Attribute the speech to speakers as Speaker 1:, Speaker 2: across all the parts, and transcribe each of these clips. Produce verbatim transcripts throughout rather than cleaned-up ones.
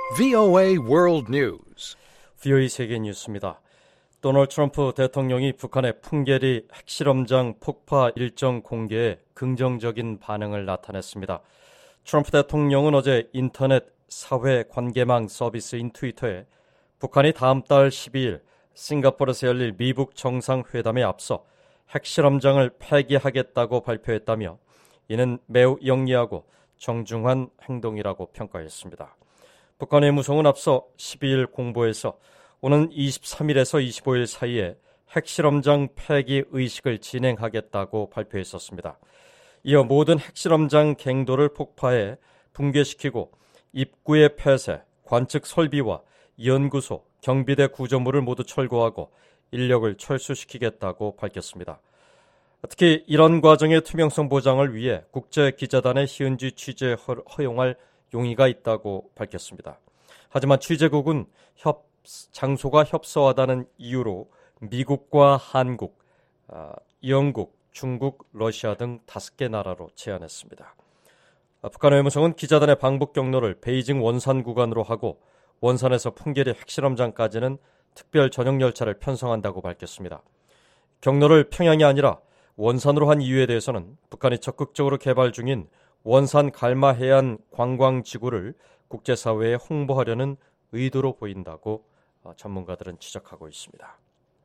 Speaker 1: 브이오에이 World News.
Speaker 2: 브이오에이 세계 뉴스입니다. 도널드 트럼프 대통령이 북한의 풍계리 핵실험장 폭파 일정 공개에 긍정적인 반응을 나타냈습니다. 트럼프 대통령은 어제 인터넷 사회관계망 서비스인 트위터에 북한이 다음 달 십이일 싱가포르에서 열릴 미북 정상회담에 앞서 핵실험장을 폐기하겠다고 발표했다며 이는 매우 영리하고 정중한 행동이라고 평가했습니다. 북한 외무성은 앞서 십이일 공보에서 오는 이십삼일에서 이십오일 사이에 핵실험장 폐기 의식을 진행하겠다고 발표했었습니다. 이어 모든 핵실험장 갱도를 폭파해 붕괴시키고 입구의 폐쇄, 관측 설비와 연구소, 경비대 구조물을 모두 철거하고 인력을 철수시키겠다고 밝혔습니다. 특히 이런 과정의 투명성 보장을 위해 국제기자단의 현지 취재 허용할 용의가 있다고 밝혔습니다. 하지만 취재국은 협, 장소가 협소하다는 이유로 미국과 한국, 아, 영국, 중국, 러시아 등 다섯 개 나라로 제한했습니다. 아, 북한 외무성은 기자단의 방북 경로를 베이징 원산 구간으로 하고 원산에서 풍계리 핵실험장까지는 특별 전용 열차를 편성한다고 밝혔습니다. 경로를 평양이 아니라 원산으로 한 이유에 대해서는 북한이 적극적으로 개발 중인 원산 갈마 해안 관광지구를 국제사회에 홍보하려는 의도로 보인다고 전문가들은 지적하고 있습니다.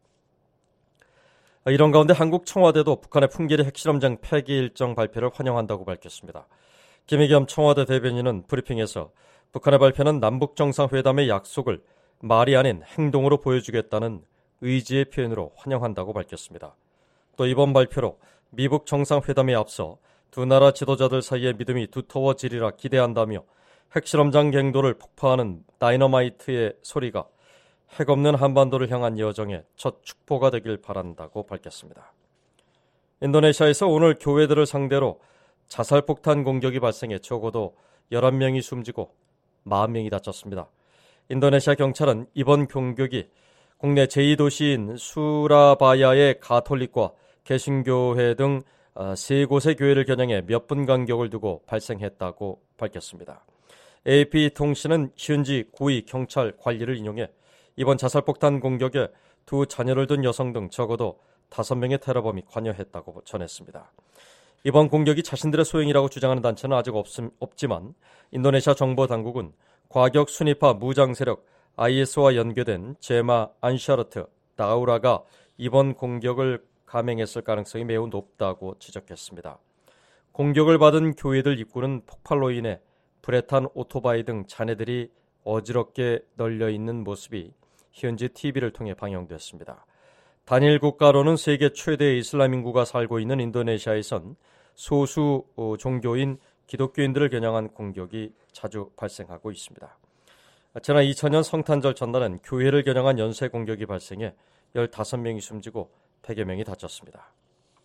Speaker 2: 이런 가운데 한국 청와대도 북한의 풍계리 핵실험장 폐기 일정 발표를 환영한다고 밝혔습니다. 김의겸 청와대 대변인은 브리핑에서 북한의 발표는 남북정상회담의 약속을 말이 아닌 행동으로 보여주겠다는 의지의 표현으로 환영한다고 밝혔습니다. 또 이번 발표로 미북 정상회담에 앞서 두 나라 지도자들 사이의 믿음이 두터워지리라 기대한다며 핵실험장 갱도를 폭파하는 다이너마이트의 소리가 핵 없는 한반도를 향한 여정의 첫 축보가 되길 바란다고 밝혔습니다. 인도네시아에서 오늘 교회들을 상대로 자살폭탄 공격이 발생해 적어도 열한 명이 숨지고 사십 명이 다쳤습니다. 인도네시아 경찰은 이번 공격이 국내 제이 도시인 수라바야의 가톨릭과 개신교회 등 세 곳의 교회를 겨냥해 몇 분 간격을 두고 발생했다고 밝혔습니다. 에이피통신은 현지 고위 경찰 관리를 인용해 이번 자살폭탄 공격에 두 자녀를 둔 여성 등 적어도 다섯 명의 테러범이 관여했다고 전했습니다. 이번 공격이 자신들의 소행이라고 주장하는 단체는 아직 없, 없지만 인도네시아 정보 당국은 과격 순위파 무장 세력 아이에스와 연계된 제마 안샤르트 다우라가 이번 공격을 감행했을 가능성이 매우 높다고 지적했습니다. 공격을 받은 교회들 입구는 폭발로 인해 불에 탄 오토바이 등 잔해들이 어지럽게 널려있는 모습이 현지 티비를 통해 방영됐습니다. 단일 국가로는 세계 최대의 이슬람 인구가 살고 있는 인도네시아에선 소수 종교인 기독교인들을 겨냥한 공격이 자주 발생하고 있습니다. 지난 이천년 성탄절 전날엔 교회를 겨냥한 연쇄 공격이 발생해 열다섯 명이 숨지고 백여 명이 다쳤습니다.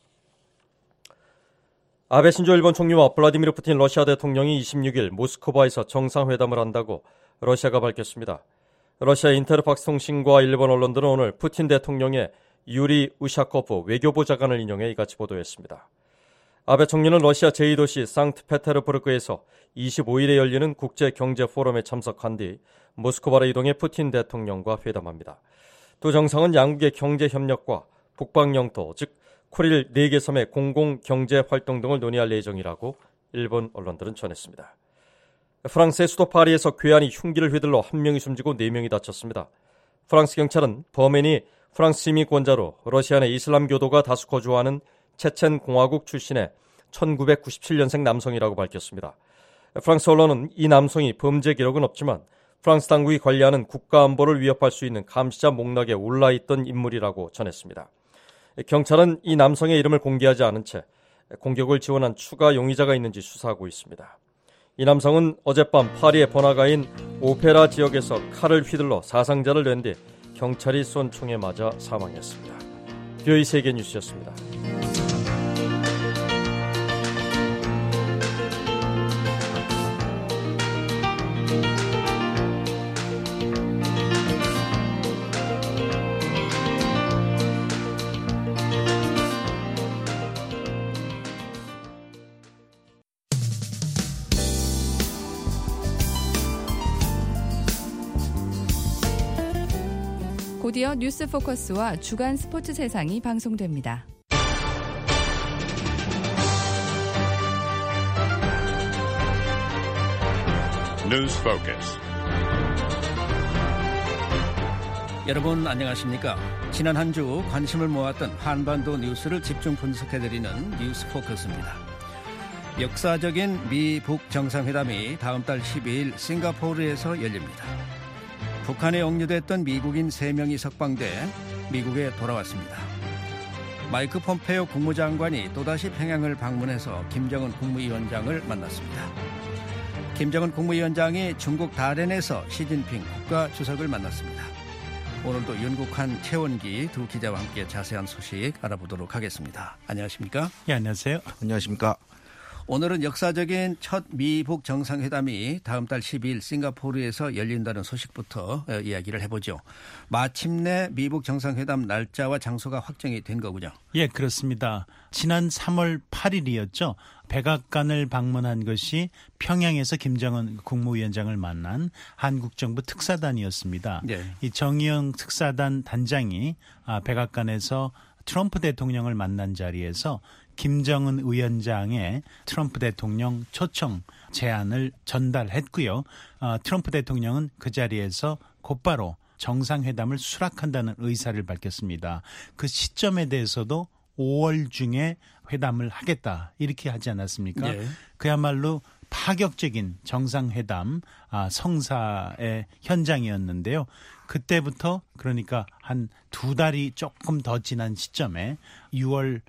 Speaker 2: 아베 신조 일본 총리와 블라디미르 푸틴 러시아 대통령이 이십육일 모스크바에서 정상회담을 한다고 러시아가 밝혔습니다. 러시아 인테르팍스 통신과 일본 언론들은 오늘 푸틴 대통령의 유리 우샤코프 외교부 장관을 인용해 이같이 보도했습니다. 아베 총리는 러시아 제이 도시 상트페테르부르크에서 이십오일에 열리는 국제경제포럼에 참석한 뒤 모스크바로 이동해 푸틴 대통령과 회담합니다. 두 정상은 양국의 경제협력과 북방영토, 즉 쿠릴 네 개 섬의 공공경제활동 등을 논의할 예정이라고 일본 언론들은 전했습니다. 프랑스의 수도 파리에서 괴한이 흉기를 휘둘러 한 명이 숨지고 네 명이 다쳤습니다. 프랑스 경찰은 범인이 프랑스 시민권자로 러시아 내 이슬람 교도가 다수 거주하는 체첸 공화국 출신의 천구백구십칠년생 남성이라고 밝혔습니다. 프랑스 언론은 이 남성이 범죄 기록은 없지만 프랑스 당국이 관리하는 국가 안보를 위협할 수 있는 감시자 목록에 올라있던 인물이라고 전했습니다. 경찰은 이 남성의 이름을 공개하지 않은 채 공격을 지원한 추가 용의자가 있는지 수사하고 있습니다. 이 남성은 어젯밤 파리의 번화가인 오페라 지역에서 칼을 휘둘러 사상자를 낸 뒤 경찰이 쏜 총에 맞아 사망했습니다. 브이오에이 세계 뉴스였습니다.
Speaker 3: 곧이어 뉴스 포커스와 주간 스포츠 세상이 방송됩니다.
Speaker 1: 뉴스 포커스.
Speaker 4: 여러분 안녕하십니까? 지난 한 주 관심을 모았던 한반도 뉴스를 집중 분석해드리는 뉴스 포커스입니다. 역사적인 미북 정상회담이 다음 달 십이일 싱가포르에서 열립니다. 북한에 억류됐던 미국인 세 명이 석방돼 미국에 돌아왔습니다. 마이크 폼페이오 국무장관이 또다시 평양을 방문해서 김정은 국무위원장을 만났습니다. 김정은 국무위원장이 중국 다롄에서 시진핑 국가주석을 만났습니다. 오늘도 윤국한, 최원기 두 기자와 함께 자세한 소식 알아보도록 하겠습니다. 안녕하십니까?
Speaker 5: 예, 안녕하세요.
Speaker 6: 안녕하십니까?
Speaker 4: 오늘은 역사적인 첫 미북 정상회담이 다음 달 십이일 싱가포르에서 열린다는 소식부터 이야기를 해보죠. 마침내 미북 정상회담 날짜와 장소가 확정이 된 거군요.
Speaker 5: 예, 그렇습니다. 지난 삼월 팔일이었죠. 백악관을 방문한 것이 평양에서 김정은 국무위원장을 만난 한국 정부 특사단이었습니다. 네. 이 정의영 특사단 단장이 백악관에서 트럼프 대통령을 만난 자리에서 김정은 위원장의 트럼프 대통령 초청 제안을 전달했고요. 어, 트럼프 대통령은 그 자리에서 곧바로 정상회담을 수락한다는 의사를 밝혔습니다. 그 시점에 대해서도 오월 중에 회담을 하겠다 이렇게 하지 않았습니까? 네. 그야말로 파격적인 정상회담 아, 성사의 현장이었는데요. 그때부터 그러니까 한 두 달이 조금 더 지난 시점에 유월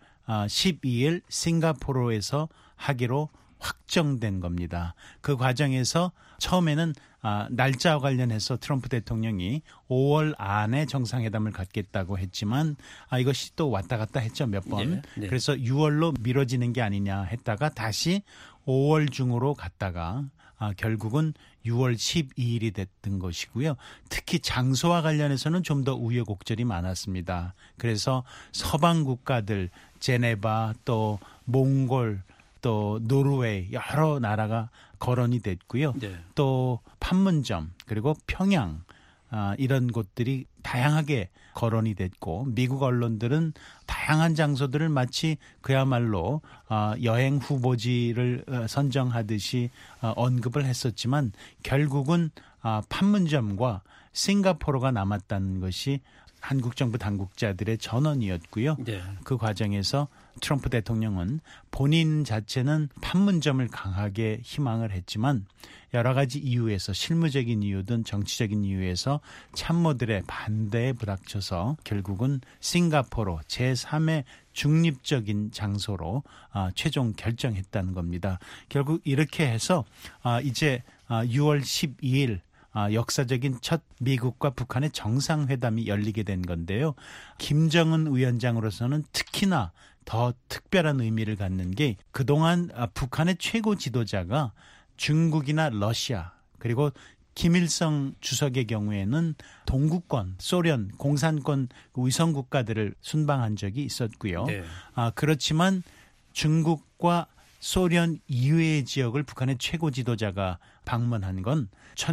Speaker 5: 십이일 싱가포르에서 하기로 확정된 겁니다. 그 과정에서 처음에는 날짜와 관련해서 트럼프 대통령이 오월 안에 정상회담을 갖겠다고 했지만 이것이 또 왔다 갔다 했죠, 몇 번. 네, 네. 그래서 유월로 미뤄지는 게 아니냐 했다가 다시 오월 중으로 갔다가 아, 결국은 유월 십이일이 됐던 것이고요. 특히 장소와 관련해서는 좀 더 우여곡절이 많았습니다. 그래서 서방 국가들, 제네바, 또 몽골, 또 노르웨이 여러 나라가 거론이 됐고요. 네. 또 판문점 그리고 평양 아, 이런 곳들이 다양하게 거론이 됐고 미국 언론들은 다양한 장소들을 마치 그야말로 어, 여행 후보지를 어, 선정하듯이 어, 언급을 했었지만 결국은 어, 판문점과 싱가포르가 남았다는 것이 한국 정부 당국자들의 전언이었고요. 네. 그 과정에서 트럼프 대통령은 본인 자체는 판문점을 강하게 희망을 했지만 여러 가지 이유에서 실무적인 이유든 정치적인 이유에서 참모들의 반대에 부닥쳐서 결국은 싱가포르 제삼의 중립적인 장소로 최종 결정했다는 겁니다. 결국 이렇게 해서 이제 유월 십이일 아, 역사적인 첫 미국과 북한의 정상회담이 열리게 된 건데요. 김정은 위원장으로서는 특히나 더 특별한 의미를 갖는 게 그동안 북한의 최고 지도자가 중국이나 러시아 그리고 김일성 주석의 경우에는 동구권, 소련, 공산권 위성 국가들을 순방한 적이 있었고요. 네. 아, 그렇지만 중국과 소련 이외의 지역을 북한의 최고 지도자가 방문한 건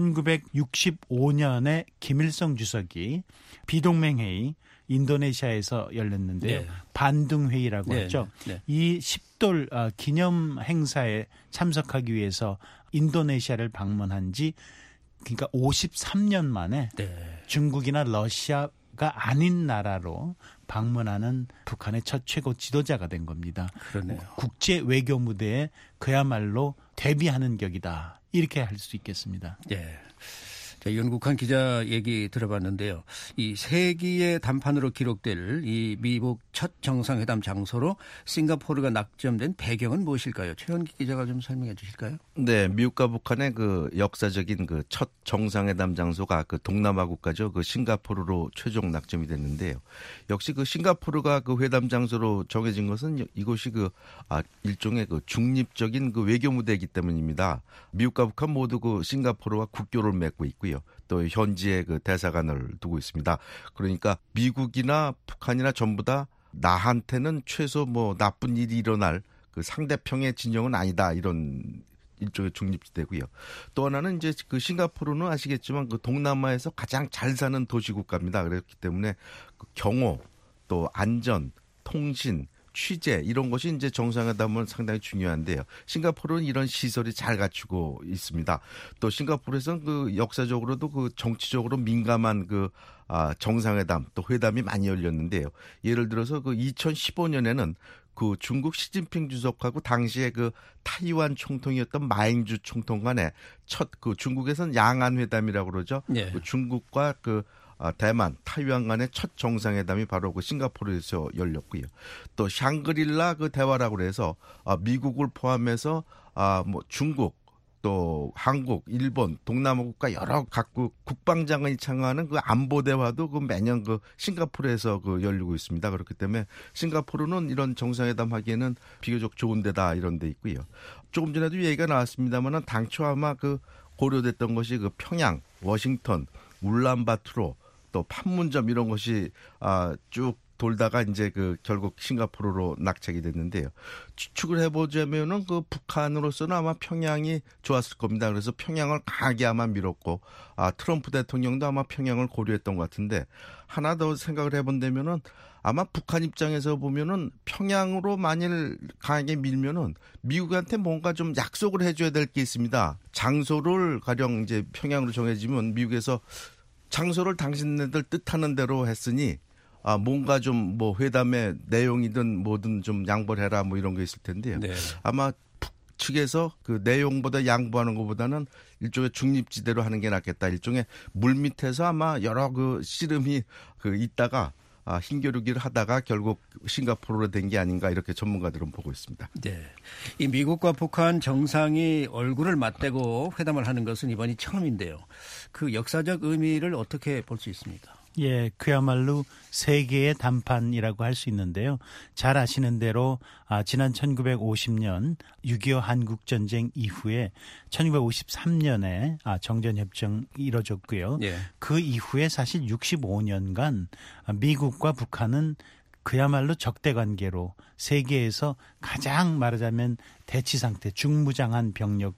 Speaker 5: 천구백육십오년에 김일성 주석이 비동맹회의 인도네시아에서 열렸는데요. 네. 반둥회의라고 네. 하죠. 네. 이 십돌 기념 행사에 참석하기 위해서 인도네시아를 방문한 지 그러니까 오십삼년 만에 네. 중국이나 러시아 가 아닌 나라로 방문하는 북한의 첫 최고 지도자가 된 겁니다. 그러네요. 국제 외교 무대에 그야말로 데뷔하는 격이다. 이렇게 할 수 있겠습니다. 예.
Speaker 4: 자, 윤국한 기자 얘기 들어봤는데요. 이 세기의 단판으로 기록될 이 미북 첫 정상회담 장소로 싱가포르가 낙점된 배경은 무엇일까요? 최원기 기자가 좀 설명해 주실까요?
Speaker 6: 네, 미국과 북한의 그 역사적인 그 첫 정상회담 장소가 그 동남아 국가죠. 그 싱가포르로 최종 낙점이 됐는데요. 역시 그 싱가포르가 그 회담 장소로 정해진 것은 이곳이 그 아, 일종의 그 중립적인 그 외교 무대이기 때문입니다. 미국과 북한 모두 그 싱가포르와 국교를 맺고 있고요. 또 현지에 그 대사관을 두고 있습니다. 그러니까 미국이나 북한이나 전부 다 나한테는 최소 뭐 나쁜 일이 일어날 그 상대평의 진영은 아니다 이런 일종의 중립지대고요. 또 하나는 이제 그 싱가포르는 아시겠지만 그 동남아에서 가장 잘 사는 도시국가입니다. 그렇기 때문에 그 경호, 또 안전, 통신, 취재 이런 것이 이제 정상회담은 상당히 중요한데요. 싱가포르는 이런 시설이 잘 갖추고 있습니다. 또 싱가포르에서는 그 역사적으로도 그 정치적으로 민감한 그 아, 정상회담 또 회담이 많이 열렸는데요. 예를 들어서 그 이천십오 년에는 그 중국 시진핑 주석하고 당시에 그 타이완 총통이었던 마잉주 총통 간에 첫 그 중국에서는 양안 회담이라고 그러죠. 네. 그 중국과 그 대만, 타이완 간의 첫 정상회담이 바로 그 싱가포르에서 열렸고요. 또 샹그릴라 그 대화라고 해서 미국을 포함해서 아 뭐 중국 또 한국, 일본, 동남아 국가 여러 각국 국방장관이 참가하는 그 안보 대화도 그 매년 그 싱가포르에서 그 열리고 있습니다. 그렇기 때문에 싱가포르는 이런 정상회담 하기에는 비교적 좋은 데다 이런 데 있고요. 조금 전에도 얘기가 나왔습니다만은 당초 아마 그 고려됐던 것이 그 평양, 워싱턴, 울란바토르 또 판문점 이런 것이 아, 쭉 돌다가 이제 그 결국 싱가포르로 낙책이 됐는데요. 추측을 해보자면은 그 북한으로서는 아마 평양이 좋았을 겁니다. 그래서 평양을 강하게 아마 밀었고, 아, 트럼프 대통령도 아마 평양을 고려했던 것 같은데, 하나 더 생각을 해본다면은 아마 북한 입장에서 보면은 평양으로 만일 강하게 밀면은 미국한테 뭔가 좀 약속을 해줘야 될 게 있습니다. 장소를 가령 이제 평양으로 정해지면 미국에서 장소를 당신네들 뜻하는 대로 했으니 아, 뭔가 좀 뭐 회담의 내용이든 뭐든 좀 양보를 해라 뭐 이런 게 있을 텐데요. 네. 아마 북측에서 그 내용보다 양보하는 것보다는 일종의 중립지대로 하는 게 낫겠다. 일종의 물 밑에서 아마 여러 그 씨름이 그 있다가 아, 힘겨루기를 하다가 결국 싱가포르로 된 게 아닌가 이렇게 전문가들은 보고 있습니다.
Speaker 4: 네. 이 미국과 북한 정상이 얼굴을 맞대고 회담을 하는 것은 이번이 처음인데요. 그 역사적 의미를 어떻게 볼 수 있습니까?
Speaker 5: 예, 그야말로 세계의 단판이라고 할 수 있는데요. 잘 아시는 대로 아, 지난 천구백오십 년 육이오 한국전쟁 이후에 천구백오십삼 년에 아, 정전협정이 이뤄졌고요. 예. 그 이후에 사실 육십오 년간 미국과 북한은 그야말로 적대 관계로 세계에서 가장 말하자면 대치 상태, 중무장한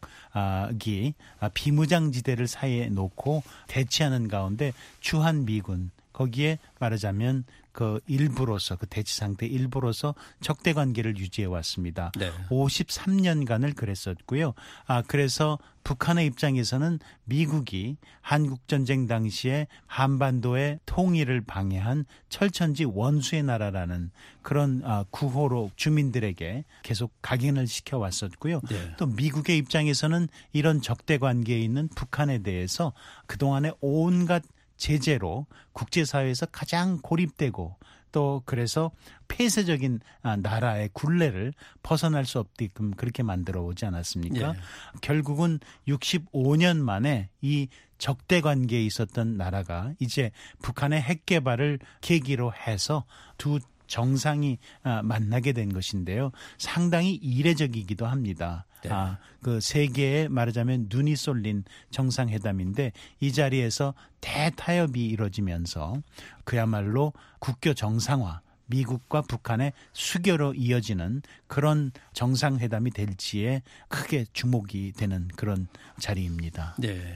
Speaker 5: 병력이 비무장지대를 사이에 놓고 대치하는 가운데 주한 미군, 거기에 말하자면 그 일부로서 그 대치 상태 일부로서 적대 관계를 유지해 왔습니다. 네. 오십삼 년간을 그랬었고요. 아 그래서 북한의 입장에서는 미국이 한국전쟁 당시에 한반도의 통일을 방해한 철천지 원수의 나라라는 그런 구호로 주민들에게 계속 각인을 시켜왔었고요. 네. 또 미국의 입장에서는 이런 적대 관계에 있는 북한에 대해서 그동안의 온갖 제재로 국제사회에서 가장 고립되고 또 그래서 폐쇄적인 나라의 굴레를 벗어날 수 없게끔 그렇게 만들어 오지 않았습니까? 예. 결국은 육십오 년 만에 이 적대 관계에 있었던 나라가 이제 북한의 핵 개발을 계기로 해서 두 정상이 만나게 된 것인데요. 상당히 이례적이기도 합니다. 네. 아, 그 세계에 말하자면 눈이 쏠린 정상회담인데 이 자리에서 대타협이 이루어지면서 그야말로 국교 정상화, 미국과 북한의 수교로 이어지는 그런 정상회담이 될지에 크게 주목이 되는 그런 자리입니다.
Speaker 4: 네.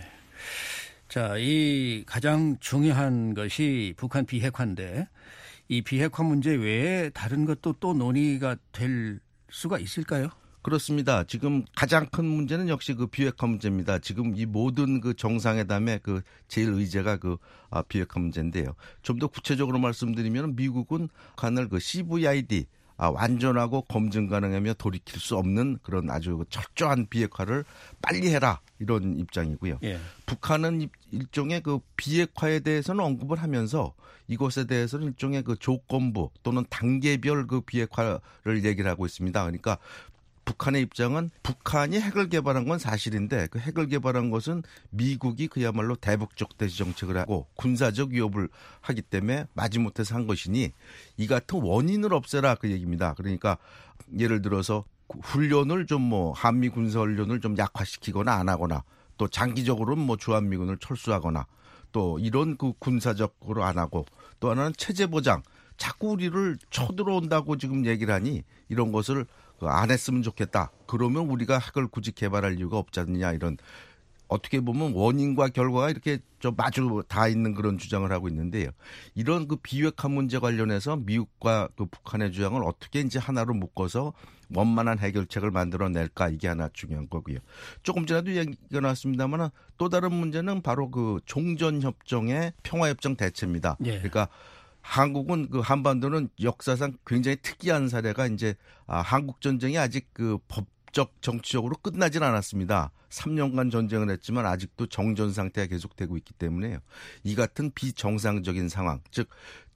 Speaker 4: 자, 이 가장 중요한 것이 북한 비핵화인데 이 비핵화 문제 외에 다른 것도 또 논의가 될 수가 있을까요?
Speaker 6: 그렇습니다. 지금 가장 큰 문제는 역시 그 비핵화 문제입니다. 지금 이 모든 그 정상회담의 그 제일 의제가 그 아, 비핵화 문제인데요. 좀 더 구체적으로 말씀드리면 미국은 북한을 그 씨브이아이디 아, 완전하고 검증 가능하며 돌이킬 수 없는 그런 아주 철저한 비핵화를 빨리 해라 이런 입장이고요. 예. 북한은 일종의 그 비핵화에 대해서는 언급을 하면서 이것에 대해서는 일종의 그 조건부 또는 단계별 그 비핵화를 얘기를 하고 있습니다. 그러니까 북한의 입장은 북한이 핵을 개발한 건 사실인데 그 핵을 개발한 것은 미국이 그야말로 대북적 대시 정책을 하고 군사적 위협을 하기 때문에 마지못해서 한 것이니 이 같은 원인을 없애라 그 얘기입니다. 그러니까 예를 들어서 훈련을 좀 뭐 한미 군사 훈련을 좀 약화시키거나 안 하거나 또 장기적으로는 뭐 주한미군을 철수하거나 또 이런 그 군사적으로 안 하고 또 하나는 체제 보장 자꾸 우리를 쳐들어온다고 지금 얘기를 하니 이런 것을 그 안 했으면 좋겠다. 그러면 우리가 핵을 굳이 개발할 이유가 없지 않느냐 이런 어떻게 보면 원인과 결과가 이렇게 좀 마주 다 있는 그런 주장을 하고 있는데요. 이런 그 비핵화 문제 관련해서 미국과 그 북한의 주장을 어떻게 이제 하나로 묶어서 원만한 해결책을 만들어낼까 이게 하나 중요한 거고요. 조금 전에도 얘기가 나왔습니다만 또 다른 문제는 바로 그 종전협정의 평화협정 대체입니다. 예. 그러니까 한국은 그 한반도는 역사상 굉장히 특이한 사례가 이제 아, 한국 전쟁이 아직 그 법적 정치적으로 끝나진 않았습니다. 삼 년간 전쟁을 했지만 아직도 정전 상태가 계속되고 있기 때문에요. 이 같은 비정상적인 상황, 즉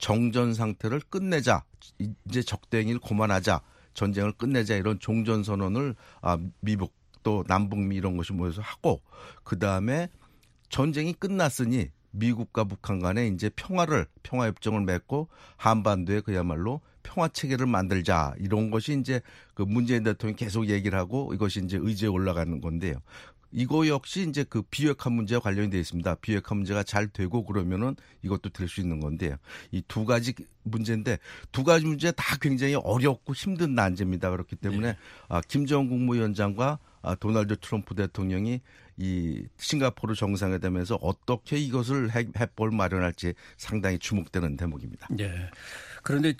Speaker 6: 정전 상태를 끝내자, 이제 적대행위를 그만하자, 전쟁을 끝내자 이런 종전 선언을 아, 미국 또 남북미 이런 것이 모여서 하고 그 다음에 전쟁이 끝났으니. 미국과 북한 간에 이제 평화를 평화협정을 맺고 한반도에 그야말로 평화 체계를 만들자 이런 것이 이제 그 문재인 대통령이 계속 얘기를 하고 이것이 이제 의제에 올라가는 건데요. 이거 역시 이제 그 비핵화 문제와 관련이 되어 있습니다. 비핵화 문제가 잘 되고 그러면은 이것도 될 수 있는 건데요. 이 두 가지 문제인데 두 가지 문제 다 굉장히 어렵고 힘든 난제입니다. 그렇기 때문에 네. 아, 김정은 국무위원장과 아, 도널드 트럼프 대통령이 이 싱가포르 정상회담에서 어떻게 이것을 해법을 마련할지 상당히 주목되는 대목입니다.
Speaker 4: 네. 그런데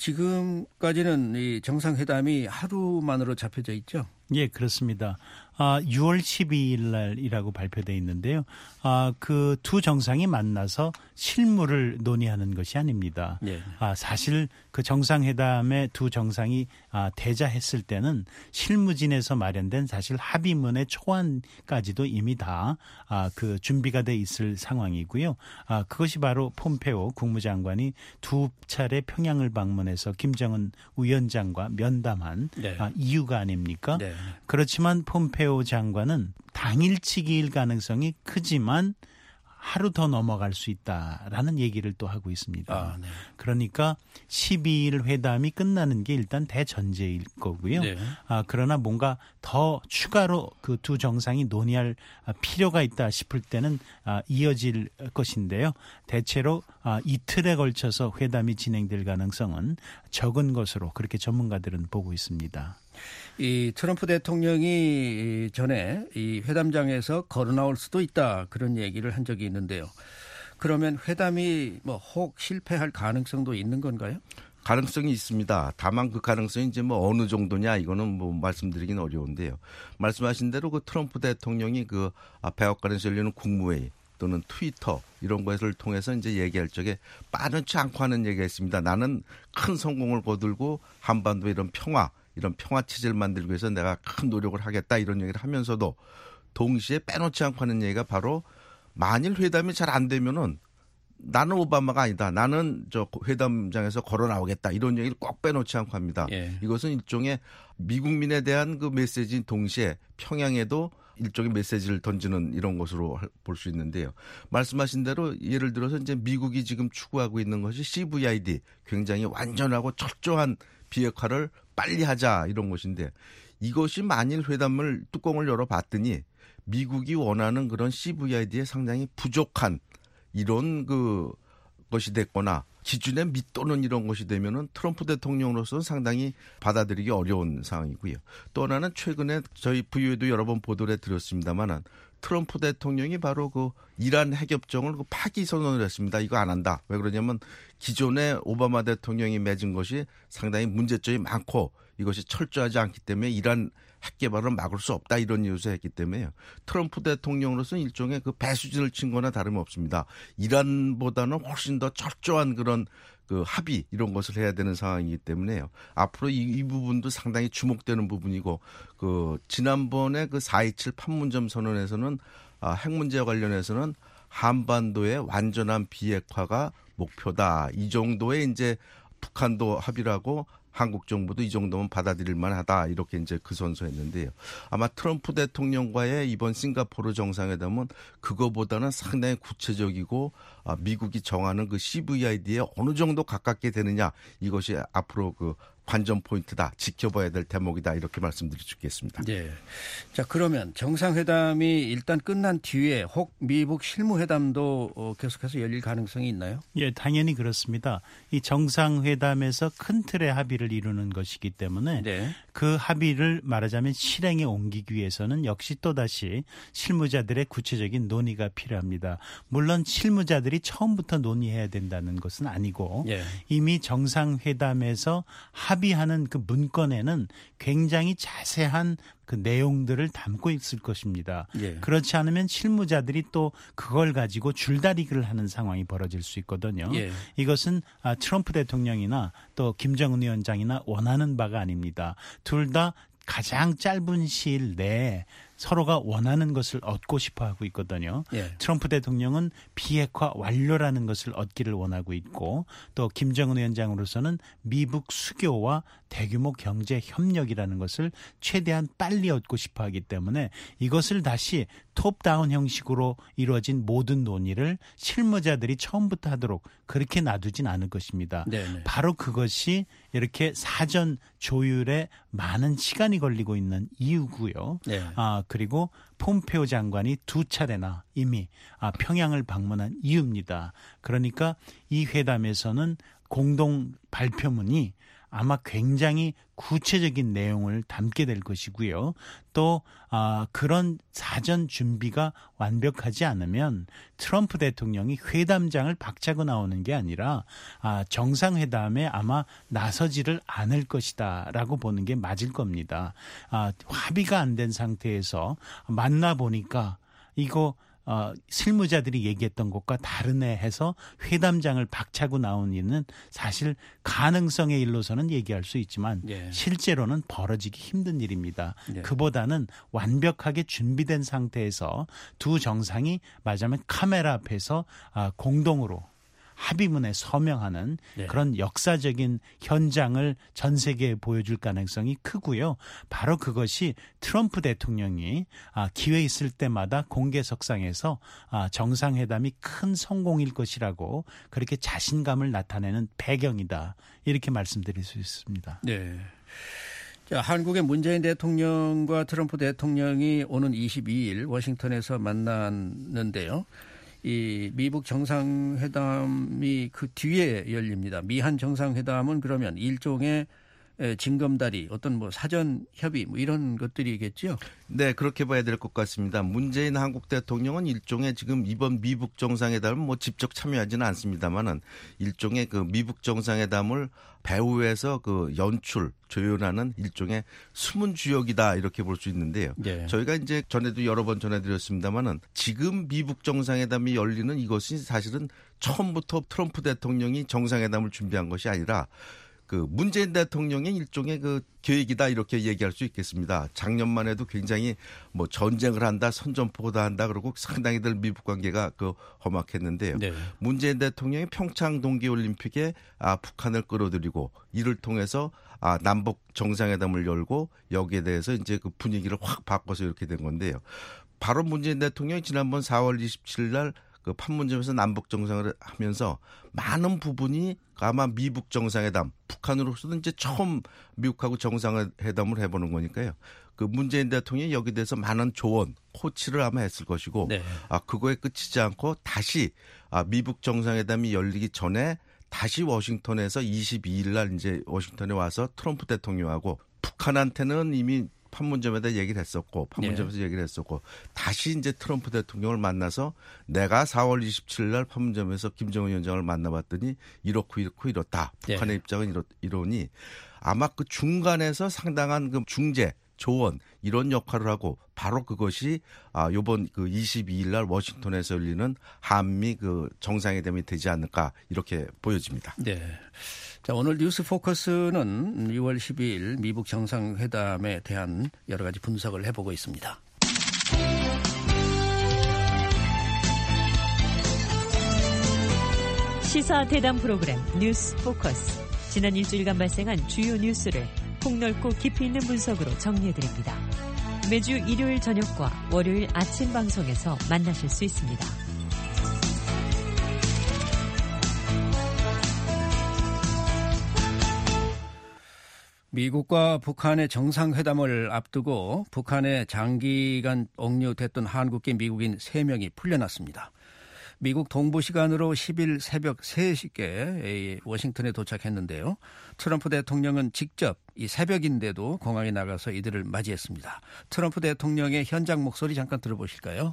Speaker 4: 지금까지는 이 정상회담이 하루만으로 잡혀져 있죠?
Speaker 5: 예, 그렇습니다. 아, 유월 십이일 날이라고 발표되어 있는데요. 아, 그 두 정상이 만나서 실무를 논의하는 것이 아닙니다. 예. 아, 사실 그 정상회담에 두 정상이 아, 대자했을 때는 실무진에서 마련된 사실 합의문의 초안까지도 이미 다 아, 그 준비가 돼 있을 상황이고요. 아, 그것이 바로 폼페오 국무장관이 두 차례 평양을 방문해서 김정은 위원장과 면담한 네. 아, 이유가 아닙니까? 네. 그렇지만 폼페오 장관은 당일치기일 가능성이 크지만 하루 더 넘어갈 수 있다라는 얘기를 또 하고 있습니다. 아, 네. 그러니까 십이일 회담이 끝나는 게 일단 대전제일 거고요. 네. 아, 그러나 뭔가 더 추가로 그 두 정상이 논의할 필요가 있다 싶을 때는 아, 이어질 것인데요. 대체로 아, 이틀에 걸쳐서 회담이 진행될 가능성은 적은 것으로 그렇게 전문가들은 보고 있습니다.
Speaker 4: 이 트럼프 대통령이 전에 이 회담장에서 걸어 나올 수도 있다 그런 얘기를 한 적이 있는데요. 그러면 회담이 뭐 혹 실패할 가능성도 있는 건가요?
Speaker 6: 가능성이 있습니다. 다만 그 가능성이 이제 뭐 어느 정도냐 이거는 뭐 말씀드리긴 어려운데요. 말씀하신 대로 그 트럼프 대통령이 그 백악관에서 열리는 국무회의 또는 트위터 이런 것을 통해서 이제 얘기할 적에 빠르지 않고 하는 얘기가 있습니다. 나는 큰 성공을 거들고 한반도 이런 평화 이런 평화 체제를 만들기 위해서 내가 큰 노력을 하겠다 이런 얘기를 하면서도 동시에 빼놓지 않고 하는 얘기가 바로 만일 회담이 잘 안 되면은 나는 오바마가 아니다. 나는 저 회담장에서 걸어 나오겠다. 이런 얘기를 꼭 빼놓지 않고 합니다. 예. 이것은 일종의 미국민에 대한 그 메시지인 동시에 평양에도 일종의 메시지를 던지는 이런 것으로 볼 수 있는데요. 말씀하신 대로 예를 들어서 이제 미국이 지금 추구하고 있는 것이 씨브이아이디 굉장히 완전하고 철저한 비핵화를 빨리 하자 이런 것인데 이것이 만일 회담을 뚜껑을 열어봤더니 미국이 원하는 그런 씨브이아이디에 상당히 부족한 이런 그 것이 됐거나 기준에 밑도는 이런 것이 되면은 트럼프 대통령으로서는 상당히 받아들이기 어려운 상황이고요. 또 하나는 최근에 저희 브이오에도 여러 번 보도를 해드렸습니다만은 트럼프 대통령이 바로 그 이란 핵협정을 그 파기 선언을 했습니다. 이거 안 한다. 왜 그러냐면 기존에 오바마 대통령이 맺은 것이 상당히 문제점이 많고 이것이 철저하지 않기 때문에 이란 핵 개발을 막을 수 없다 이런 이유에서 했기 때문에요. 트럼프 대통령으로서는 일종의 그 배수진을 친 거나 다름없습니다. 이란보다는 훨씬 더 철저한 그런 그 합의 이런 것을 해야 되는 상황이기 때문에요. 앞으로 이, 이 부분도 상당히 주목되는 부분이고 그 지난번에 그 사 이칠 판문점 선언에서는 아, 핵 문제와 관련해서는 한반도의 완전한 비핵화가 목표다. 이 정도의 이제 북한도 합의를 하고 한국 정부도 이 정도면 받아들일 만하다 이렇게 이제 그 선서했는데요. 아마 트럼프 대통령과의 이번 싱가포르 정상회담은 그거보다는 상당히 구체적이고 미국이 정하는 그 씨브이아이디에 어느 정도 가깝게 되느냐 이것이 앞으로 그 관전 포인트다. 지켜봐야 될 대목이다. 이렇게 말씀드릴 수 있겠습니다.
Speaker 4: 네. 자, 그러면 정상회담이 일단 끝난 뒤에 혹 미북 실무회담도 계속해서 열릴 가능성이 있나요?
Speaker 5: 예, 당연히 그렇습니다. 이 정상회담에서 큰 틀의 합의를 이루는 것이기 때문에 네. 그 합의를 말하자면 실행에 옮기기 위해서는 역시 또다시 실무자들의 구체적인 논의가 필요합니다. 물론 실무자들이 처음부터 논의해야 된다는 것은 아니고 예. 이미 정상회담에서 합의하는 그 문건에는 굉장히 자세한 그 내용들을 담고 있을 것입니다. 예. 그렇지 않으면 실무자들이 또 그걸 가지고 줄다리기를 하는 상황이 벌어질 수 있거든요. 예. 이것은 트럼프 대통령이나 또 김정은 위원장이나 원하는 바가 아닙니다. 둘 다 가장 짧은 시일 내에 서로가 원하는 것을 얻고 싶어 하고 있거든요. 예. 트럼프 대통령은 비핵화 완료라는 것을 얻기를 원하고 있고 또 김정은 위원장으로서는 미북 수교와 대규모 경제 협력이라는 것을 최대한 빨리 얻고 싶어 하기 때문에 이것을 다시 톱다운 형식으로 이루어진 모든 논의를 실무자들이 처음부터 하도록 그렇게 놔두진 않을 것입니다. 네네. 바로 그것이 이렇게 사전 조율에 많은 시간이 걸리고 있는 이유고요. 네. 아, 그리고 폼페오 장관이 두 차례나 이미 평양을 방문한 이유입니다. 그러니까 이 회담에서는 공동 발표문이 아마 굉장히 구체적인 내용을 담게 될 것이고요. 또 아, 그런 사전 준비가 완벽하지 않으면 트럼프 대통령이 회담장을 박차고 나오는 게 아니라 아, 정상회담에 아마 나서지를 않을 것이다라고 보는 게 맞을 겁니다. 아, 합의가 안 된 상태에서 만나보니까 이거 어, 실무자들이 얘기했던 것과 다르네 해서 회담장을 박차고 나온 일은 사실 가능성의 일로서는 얘기할 수 있지만 예. 실제로는 벌어지기 힘든 일입니다. 예. 그보다는 완벽하게 준비된 상태에서 두 정상이 말하자면 카메라 앞에서 아, 공동으로 합의문에 서명하는 네. 그런 역사적인 현장을 전 세계에 보여줄 가능성이 크고요. 바로 그것이 트럼프 대통령이 기회 있을 때마다 공개석상에서 정상회담이 큰 성공일 것이라고 그렇게 자신감을 나타내는 배경이다. 이렇게 말씀드릴 수 있습니다.
Speaker 4: 네. 자, 한국의 문재인 대통령과 트럼프 대통령이 오는 이십이일 워싱턴에서 만났는데요. 이 미북 정상회담이 그 뒤에 열립니다. 미한 정상회담은 그러면 일종의 징검다리, 어떤 뭐 사전 협의 뭐 이런 것들이겠죠?
Speaker 6: 네, 그렇게 봐야 될 것 같습니다. 문재인 한국 대통령은 일종의 지금 이번 미북 정상회담을 뭐 직접 참여하지는 않습니다만은 일종의 그 미북 정상회담을 배후에서 그 연출, 조연하는 일종의 숨은 주역이다 이렇게 볼 수 있는데요. 네. 저희가 이제 전에도 여러 번 전해드렸습니다만은 지금 미북 정상회담이 열리는 이것이 사실은 처음부터 트럼프 대통령이 정상회담을 준비한 것이 아니라 그 문재인 대통령의 일종의 그 계획이다 이렇게 얘기할 수 있겠습니다. 작년만 해도 굉장히 뭐 전쟁을 한다, 선전포고다 한다 그러고 상당히들 미북 관계가 그 험악했는데요. 네. 문재인 대통령이 평창 동계올림픽에 아, 북한을 끌어들이고 이를 통해서 아, 남북 정상회담을 열고 여기에 대해서 이제 그 분위기를 확 바꿔서 이렇게 된 건데요. 바로 문재인 대통령이 지난번 사월 이십칠일 날 그 판문점에서 남북 정상을 하면서 많은 부분이 아마 미북 정상회담, 북한으로서는 이제 처음 미국하고 정상회담을 해보는 거니까요. 그 문재인 대통령이 여기 대해서 많은 조언, 코치를 아마 했을 것이고, 네. 아 그거에 그치지 않고 다시 아, 미북 정상회담이 열리기 전에 다시 워싱턴에서 이십이일 날 이제 워싱턴에 와서 트럼프 대통령하고 북한한테는 이미 판문점에다 얘기를 했었고 판문점에서 네. 얘기를 했었고 다시 이제 트럼프 대통령을 만나서 내가 사월 이십칠일 날 판문점에서 김정은 위원장을 만나봤더니 이렇고 이렇고 이렇다. 북한의 네. 입장은 이러, 이러니 아마 그 중간에서 상당한 그 중재, 조언 이런 역할을 하고 바로 그것이 아 이번 그 이십이일 날 워싱턴에서 열리는 한미 그 정상회담이 되지 않을까 이렇게 보여집니다.
Speaker 4: 네. 자, 오늘 뉴스 포커스는 유월 십이일 미북 정상회담에 대한 여러 가지 분석을 해보고 있습니다.
Speaker 7: 시사 대담 프로그램 뉴스 포커스. 지난 일주일간 발생한 주요 뉴스를 폭넓고 깊이 있는 분석으로 정리해드립니다. 매주 일요일 저녁과 월요일 아침 방송에서 만나실 수 있습니다.
Speaker 4: 미국과 북한의 정상회담을 앞두고 북한에 장기간 억류됐던 한국계 미국인 세 명이 풀려났습니다. 미국 동부 시간으로 십일 새벽 세 시께 워싱턴에 도착했는데요. 트럼프 대통령은 직접 이 새벽인데도 공항에 나가서 이들을 맞이했습니다. 트럼프 대통령의 현장 목소리 잠깐 들어보실까요?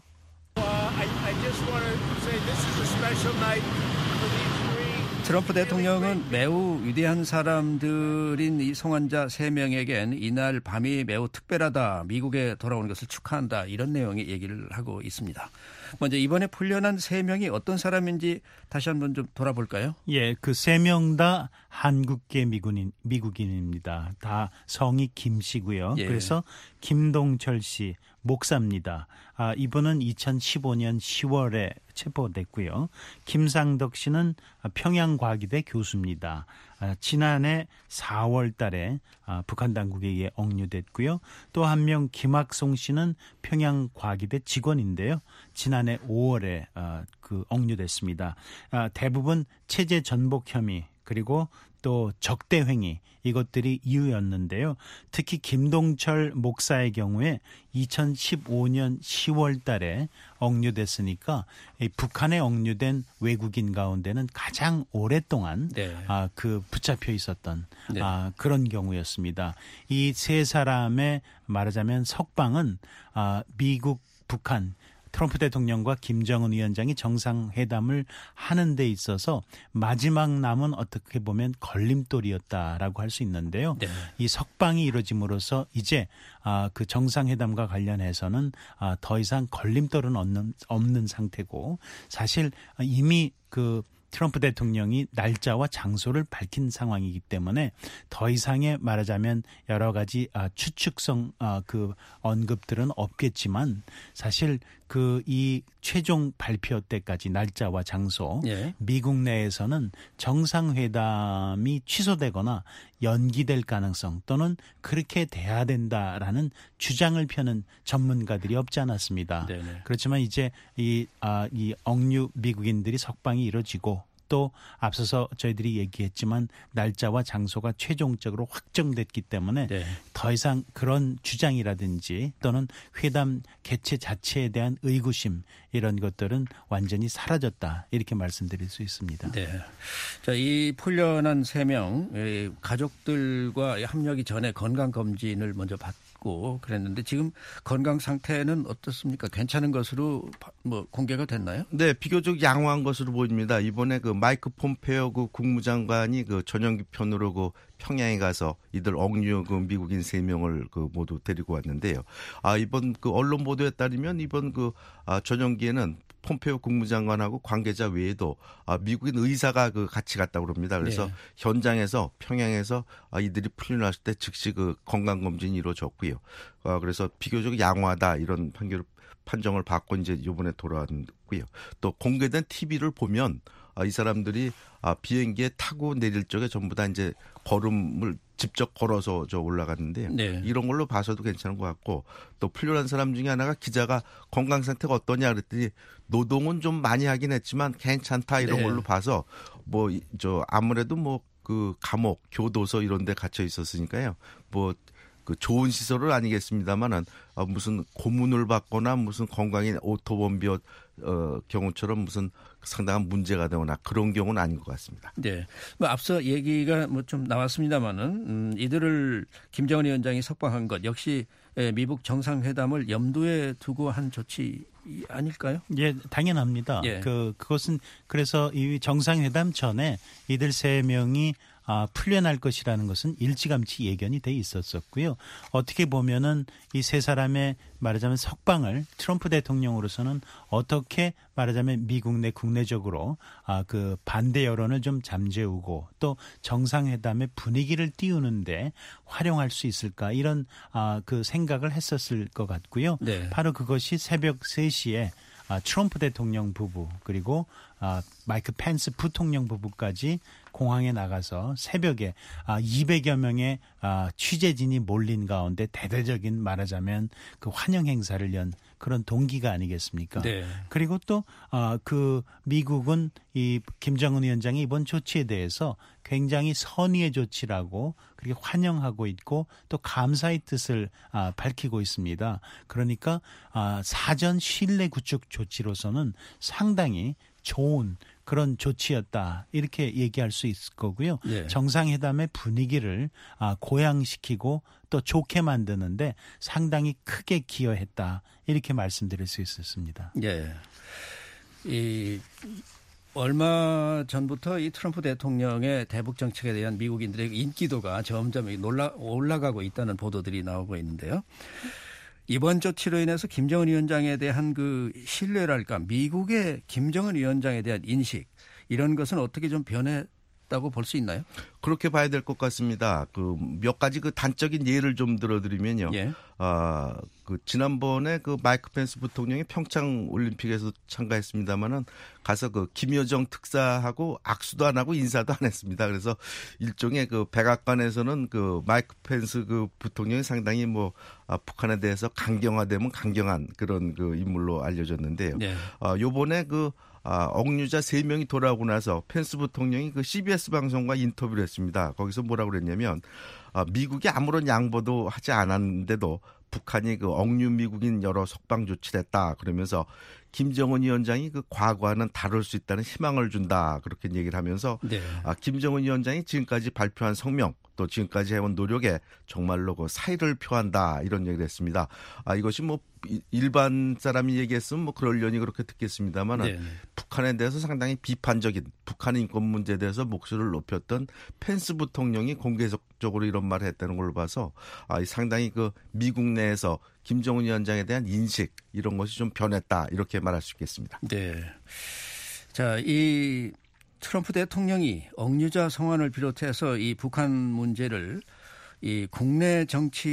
Speaker 4: 트럼프 대통령은 매우 위대한 사람들인 이 송환자 세 명에겐 이날 밤이 매우 특별하다. 미국에 돌아오는 것을 축하한다. 이런 내용의 얘기를 하고 있습니다. 먼저 이번에 풀려난 세 명이 어떤 사람인지 다시 한번 좀 돌아볼까요?
Speaker 5: 예, 그 세 명 다 한국계 미군인, 미국인입니다. 다 성이 김씨고요. 예. 그래서 김동철 씨 목사입니다. 아, 이분은 이천십오 년 시월에 체포됐고요. 김상덕 씨는 평양과기대 교수입니다. 아, 지난해 사월 달에 아, 북한 당국에 의해 억류됐고요. 또 한 명 김학송 씨는 평양과기대 직원인데요. 지난해 오월에 아, 그 억류됐습니다. 아, 대부분 체제 전복 혐의 그리고 또 적대행위 이것들이 이유였는데요. 특히 김동철 목사의 경우에 이천십오 년 시월 달에 억류됐으니까 북한에 억류된 외국인 가운데는 가장 오랫동안 네. 아, 그 붙잡혀 있었던 네. 아, 그런 경우였습니다. 이 세 사람의 말하자면 석방은 아, 미국, 북한 트럼프 대통령과 김정은 위원장이 정상회담을 하는 데 있어서 마지막 남은 어떻게 보면 걸림돌이었다라고 할 수 있는데요. 네. 이 석방이 이루어짐으로써 이제 그 정상회담과 관련해서는 더 이상 걸림돌은 없는, 없는 상태고 사실 이미 그 트럼프 대통령이 날짜와 장소를 밝힌 상황이기 때문에 더 이상의 말하자면 여러 가지 추측성 그 언급들은 없겠지만 사실 그 이 최종 발표 때까지 날짜와 장소 예. 미국 내에서는 정상회담이 취소되거나 연기될 가능성 또는 그렇게 돼야 된다라는 주장을 펴는 전문가들이 없지 않았습니다. 네네. 그렇지만 이제 이, 아, 이 억류 미국인들이 석방이 이루어지고 또 앞서서 저희들이 얘기했지만 날짜와 장소가 최종적으로 확정됐기 때문에 네. 더 이상 그런 주장이라든지 또는 회담 개최 자체에 대한 의구심 이런 것들은 완전히 사라졌다 이렇게 말씀드릴 수 있습니다.
Speaker 4: 네. 자, 이 풀려난 세 명 가족들과 합류하기 전에 건강 검진을 먼저 받고 그랬는데 지금 건강 상태는 어떻습니까? 괜찮은 것으로 뭐 공개가 됐나요?
Speaker 6: 네, 비교적 양호한 것으로 보입니다. 이번에 그 마이크 폼페오 그 국무장관이 그 전용기 편으로 그 평양에 가서 이들 억류 그 미국인 세 명을 그 모두 데리고 왔는데요. 아, 이번 그 언론 보도에 따르면 이번 그 아, 전용기에는 폼페오 국무장관하고 관계자 외에도 아, 미국인 의사가 그 같이 갔다고 합니다. 그래서 네. 현장에서 평양에서 아, 이들이 풀려났을 때 즉시 그 건강 검진이 이루어졌고요. 아, 그래서 비교적 양호하다 이런 판결 판정을 받고 이제 이번에 돌아왔고요. 또 공개된 티비를 보면 아, 이 사람들이 아, 비행기에 타고 내릴 적에 전부 다 이제 걸음을 직접 걸어서 저 올라갔는데요. 네. 이런 걸로 봐서도 괜찮은 것 같고 또 풀려난 사람 중에 하나가 기자가 건강 상태가 어떠냐 그랬더니 노동은 좀 많이 하긴 했지만 괜찮다 이런 네. 걸로 봐서 뭐 저 아무래도 뭐 그 감옥, 교도소 이런 데 갇혀 있었으니까요. 뭐 그 좋은 시설은 아니겠습니다만은 어, 무슨 고문을 받거나 무슨 건강에 오토범비어 어, 경우처럼 무슨 상당한 문제가 되거나 그런 경우는 아닌 것 같습니다.
Speaker 4: 네, 뭐 앞서 얘기가 뭐 좀 나왔습니다만은 음, 이들을 김정은 위원장이 석방한 것 역시 미국 정상회담을 염두에 두고 한 조치 아닐까요?
Speaker 5: 예, 당연합니다. 예. 그 그것은 그래서 이 정상회담 전에 이들 세 명이 아, 풀려날 것이라는 것은 일찌감치 예견이 돼 있었었고요. 어떻게 보면은 이 세 사람의 말하자면 석방을 트럼프 대통령으로서는 어떻게 말하자면 미국 내 국내적으로 아, 그 반대 여론을 좀 잠재우고 또 정상회담의 분위기를 띄우는데 활용할 수 있을까 이런 아, 그 생각을 했었을 것 같고요. 네. 바로 그것이 새벽 세 시에 아, 트럼프 대통령 부부 그리고 아, 마이크 펜스 부통령 부부까지 공항에 나가서 새벽에 아, 이백여 명의 아, 취재진이 몰린 가운데 대대적인 말하자면 그 환영 행사를 연 그런 동기가 아니겠습니까? 네. 그리고 또 그 아, 미국은 이 김정은 위원장의 이번 조치에 대해서 굉장히 선의의 조치라고 그렇게 환영하고 있고 또 감사의 뜻을 아, 밝히고 있습니다. 그러니까 아, 사전 신뢰 구축 조치로서는 상당히 좋은 그런 조치였다 이렇게 얘기할 수 있을 거고요. 네. 정상회담의 분위기를 아, 고양시키고 또 좋게 만드는데 상당히 크게 기여했다 이렇게 말씀드릴 수 있었습니다.
Speaker 4: 네. 이 얼마 전부터 이 트럼프 대통령의 대북 정책에 대한 미국인들의 인기도가 점점 올라, 올라가고 있다는 보도들이 나오고 있는데요. 이번 조치로 인해서 김정은 위원장에 대한 그 신뢰랄까, 미국의 김정은 위원장에 대한 인식 이런 것은 어떻게 좀 변했다고 볼 수 있나요?
Speaker 6: 그렇게 봐야 될 것 같습니다. 그 몇 가지 그 단적인 예를 좀 들어드리면요. 예. 아, 그 지난번에 그 마이크 펜스 부통령이 평창 올림픽에서 참가했습니다마는 가서 그 김여정 특사하고 악수도 안 하고 인사도 안 했습니다. 그래서 일종의 그 백악관에서는 그 마이크 펜스 그 부통령이 상당히 뭐 아, 북한에 대해서 강경화되면 강경한 그런 그 인물로 알려졌는데요. 예. 아, 요번에 그 아, 억류자 세 명이 돌아오고 나서 펜스 부통령이 그 씨비에스 방송과 인터뷰를 했습니다. 거기서 뭐라고 그랬냐면 아, 미국이 아무런 양보도 하지 않았는데도 북한이 그 억류 미국인 여러 석방 조치를 했다. 그러면서 김정은 위원장이 그 과거와는 다를 수 있다는 희망을 준다. 그렇게 얘기를 하면서 네. 아, 김정은 위원장이 지금까지 발표한 성명 또 지금까지 해온 노력에 정말로 그 사의를 표한다. 이런 얘기를 했습니다. 아, 이것이 뭐 일반 사람이 얘기했으면 뭐 그러려니 그렇게 듣겠습니다만 네. 북한에 대해서 상당히 비판적인 북한의 인권 문제에 대해서 목소리를 높였던 펜스 부통령이 공개적으로 이런 말을 했다는 걸로 봐서 아, 상당히 그 미국 내에서 김정은 위원장에 대한 인식 이런 것이 좀 변했다 이렇게 말할 수 있겠습니다.
Speaker 4: 네. 자, 이 트럼프 대통령이 억류자 성환을 비롯해서 이 북한 문제를 이 국내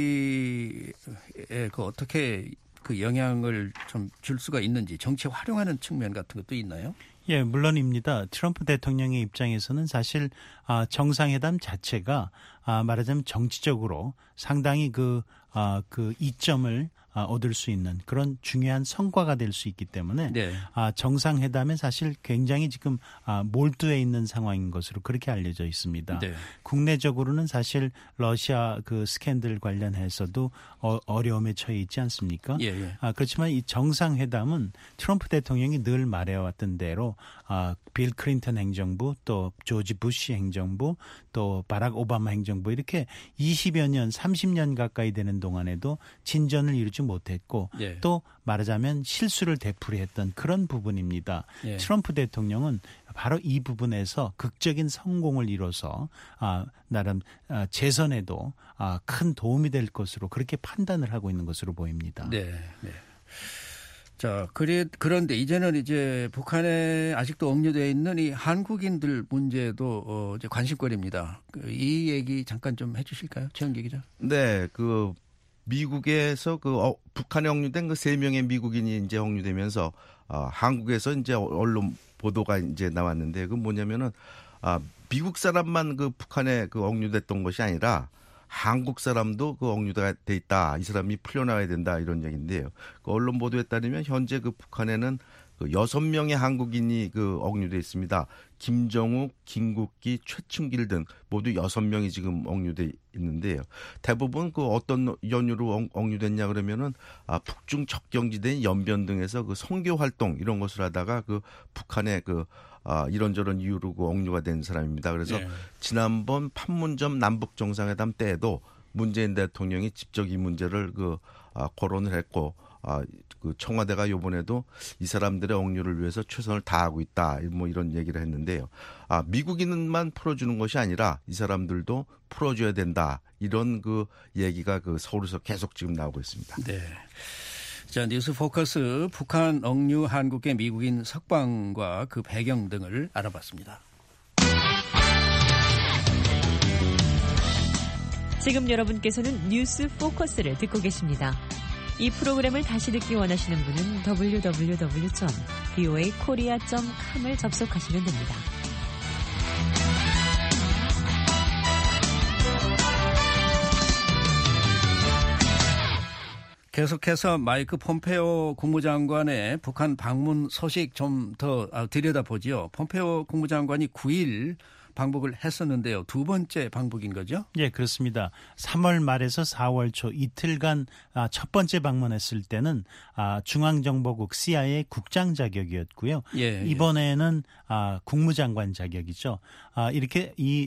Speaker 4: 정치에 그 어떻게 그 영향을 좀 줄 수가 있는지 정치에 활용하는 측면 같은 것도 있나요?
Speaker 5: 예, 물론입니다. 트럼프 대통령의 입장에서는 사실 아, 정상회담 자체가 아, 말하자면 정치적으로 상당히 그, 아, 그 이점을 아, 얻을 수 있는 그런 중요한 성과가 될 수 있기 때문에 네. 아, 정상회담에 사실 굉장히 지금 아, 몰두해 있는 상황인 것으로 그렇게 알려져 있습니다. 네. 국내적으로는 사실 러시아 그 스캔들 관련해서도 어, 어려움에 처해 있지 않습니까? 예, 예. 아, 그렇지만 이 정상회담은 트럼프 대통령이 늘 말해왔던 대로 아, 빌 클린턴 행정부 또 조지 부시 행정부 또 바락 오바마 행정부 이렇게 이십여 년 삼십 년 가까이 되는 동안에도 진전을 이루지 못했고 예. 또 말하자면 실수를 되풀이했던 그런 부분입니다. 예. 트럼프 대통령은 바로 이 부분에서 극적인 성공을 이뤄서 아, 나름 아, 재선에도 아, 큰 도움이 될 것으로 그렇게 판단을 하고 있는 것으로 보입니다. 네. 네.
Speaker 4: 자, 그래, 그런데 이제는 이제 북한에 아직도 억류되어 있는 이 한국인들 문제도 어, 이제 관심거리입니다. 이 얘기 잠깐 좀 해주실까요, 최영기 기자?
Speaker 6: 네, 그 미국에서 그 어, 북한에 억류된 그 세 명의 미국인이 이제 억류되면서 어, 한국에서 이제 언론 보도가 이제 나왔는데 그 뭐냐면은 아, 미국 사람만 그 북한에 그 억류됐던 것이 아니라. 한국 사람도 그 억류가 돼 있다. 이 사람이 풀려나와야 된다. 이런 얘기인데요. 그 언론 보도에 따르면 현재 그 북한에는 그 여섯 명의 한국인이 그 억류돼 있습니다. 김정욱, 김국기, 최충길 등 모두 여섯 명이 지금 억류돼 있는데요. 대부분 그 어떤 연유로 억류됐냐 그러면은 아, 북중 접경지대인 연변 등에서 그 선교 활동 이런 것을 하다가 그 북한의 그 아, 이런저런 이유로 그 억류가 된 사람입니다. 그래서 네. 지난번 판문점 남북 정상회담 때에도 문재인 대통령이 직접 이 문제를 그 아, 거론을 했고 아, 그 청와대가 이번에도 이 사람들의 억류를 위해서 최선을 다하고 있다. 뭐 이런 얘기를 했는데요. 아, 미국인만 풀어주는 것이 아니라 이 사람들도 풀어줘야 된다. 이런 그 얘기가 그 서울에서 계속 지금 나오고 있습니다.
Speaker 4: 네. 자, 뉴스 포커스 북한 억류 한국의 미국인 석방과 그 배경 등을 알아봤습니다.
Speaker 7: 지금 여러분께서는 뉴스 포커스를 듣고 계십니다. 이 프로그램을 다시 듣기 원하시는 분은 더블유 더블유 더블유 점 브이오에이 코리아 닷 컴을 접속하시면 됩니다.
Speaker 4: 계속해서 마이크 폼페오 국무장관의 북한 방문 소식 좀 더 들여다보죠. 폼페오 국무장관이 구 일 방북을 했었는데요. 두 번째 방북인 거죠?
Speaker 5: 예, 그렇습니다. 삼월 말에서 사월 초 이틀간 첫 번째 방문했을 때는 중앙정보국 씨아이에이 국장 자격이었고요. 예, 이번에는 예. 국무장관 자격이죠. 이렇게 이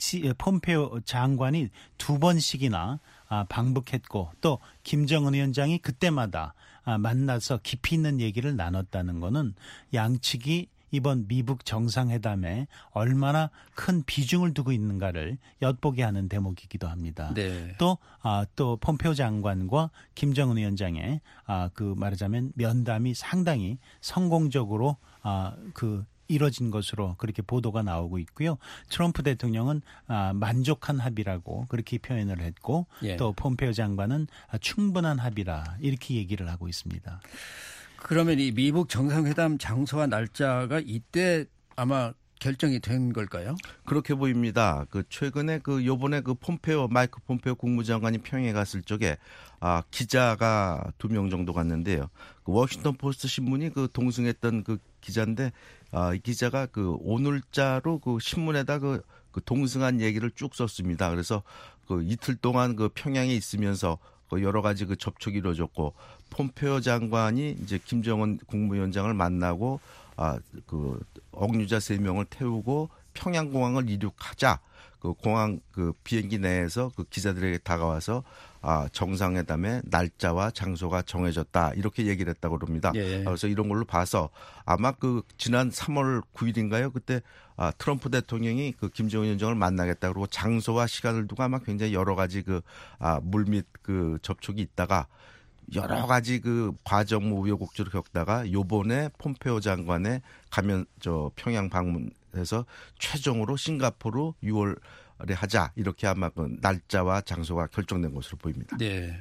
Speaker 5: 폼페오 장관이 두 번씩이나 방북했고 또 김정은 위원장이 그때마다 만나서 깊이 있는 얘기를 나눴다는 것은 양측이 이번 미북 정상회담에 얼마나 큰 비중을 두고 있는가를 엿보게 하는 대목이기도 합니다. 네. 또, 아, 또 폼페오 장관과 김정은 위원장의 아, 그 말하자면 면담이 상당히 성공적으로 아, 그 이뤄진 것으로 그렇게 보도가 나오고 있고요. 트럼프 대통령은 아, 만족한 합의라고 그렇게 표현을 했고 예. 또 폼페오 장관은 아, 충분한 합의라 이렇게 얘기를 하고 있습니다.
Speaker 4: 그러면 이 미북 정상회담 장소와 날짜가 이때 아마 결정이 된 걸까요?
Speaker 6: 그렇게 보입니다. 그 최근에 그 요번에 그 폼페오 마이크 폼페오 국무장관이 평양에 갔을 적에 아 기자가 두 명 정도 갔는데요. 그 워싱턴 포스트 신문이 그 동승했던 그 기자인데 아 이 기자가 그 오늘자로 그 신문에다 그, 그 동승한 얘기를 쭉 썼습니다. 그래서 그 이틀 동안 그 평양에 있으면서 여러 가지 그 접촉이 이루어졌고 폼페오 장관이 이제 김정은 국무위원장을 만나고 아 그 억류자 세 명을 태우고 평양 공항을 이륙하자 그 공항 그 비행기 내에서 그 기자들에게 다가와서 아 정상회담의 날짜와 장소가 정해졌다 이렇게 얘기를 했다고 그럽니다. 예. 그래서 이런 걸로 봐서 아마 그 지난 삼월 구일인가요? 그때 아 트럼프 대통령이 그 김정은 위원장을 만나겠다 그러고 장소와 시간을 두고 아마 굉장히 여러 가지 그 아 물밑 그 접촉이 있다가 여러 가지 그 과정 우여곡절을 겪다가 요번에 폼페오 장관의 가면 저 평양 방문해서 최종으로 싱가포르 유월에 하자 이렇게 아마 그 날짜와 장소가 결정된 것으로 보입니다.
Speaker 4: 네,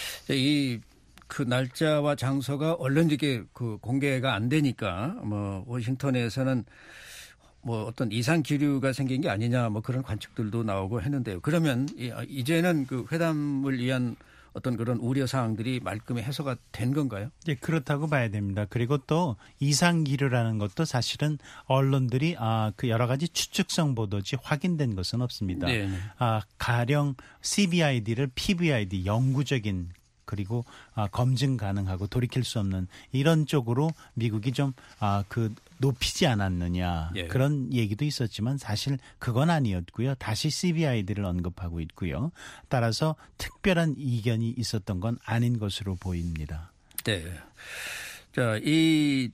Speaker 4: 이 그 날짜와 장소가 언론 이게 그 공개가 안 되니까 뭐 워싱턴에서는 뭐 어떤 이상 기류가 생긴 게 아니냐 뭐 그런 관측들도 나오고 했는데요. 그러면 이제는 그 회담을 위한 어떤 그런 우려 사항들이 말끔히 해소가 된 건가요?
Speaker 5: 네, 그렇다고 봐야 됩니다. 그리고 또 이상 기류라는 것도 사실은 언론들이 아, 그 여러 가지 추측성 보도지 확인된 것은 없습니다. 네네. 아, 가령 씨비아이디를 피비아이디 영구적인 그리고 아, 검증 가능하고 돌이킬 수 없는 이런 쪽으로 미국이 좀 아, 그 높이지 않았느냐 예. 그런 얘기도 있었지만 사실 그건 아니었고요. 다시 씨비아이디를 언급하고 있고요. 따라서 특별한 이견이 있었던 건 아닌 것으로 보입니다.
Speaker 4: 네. 자, 이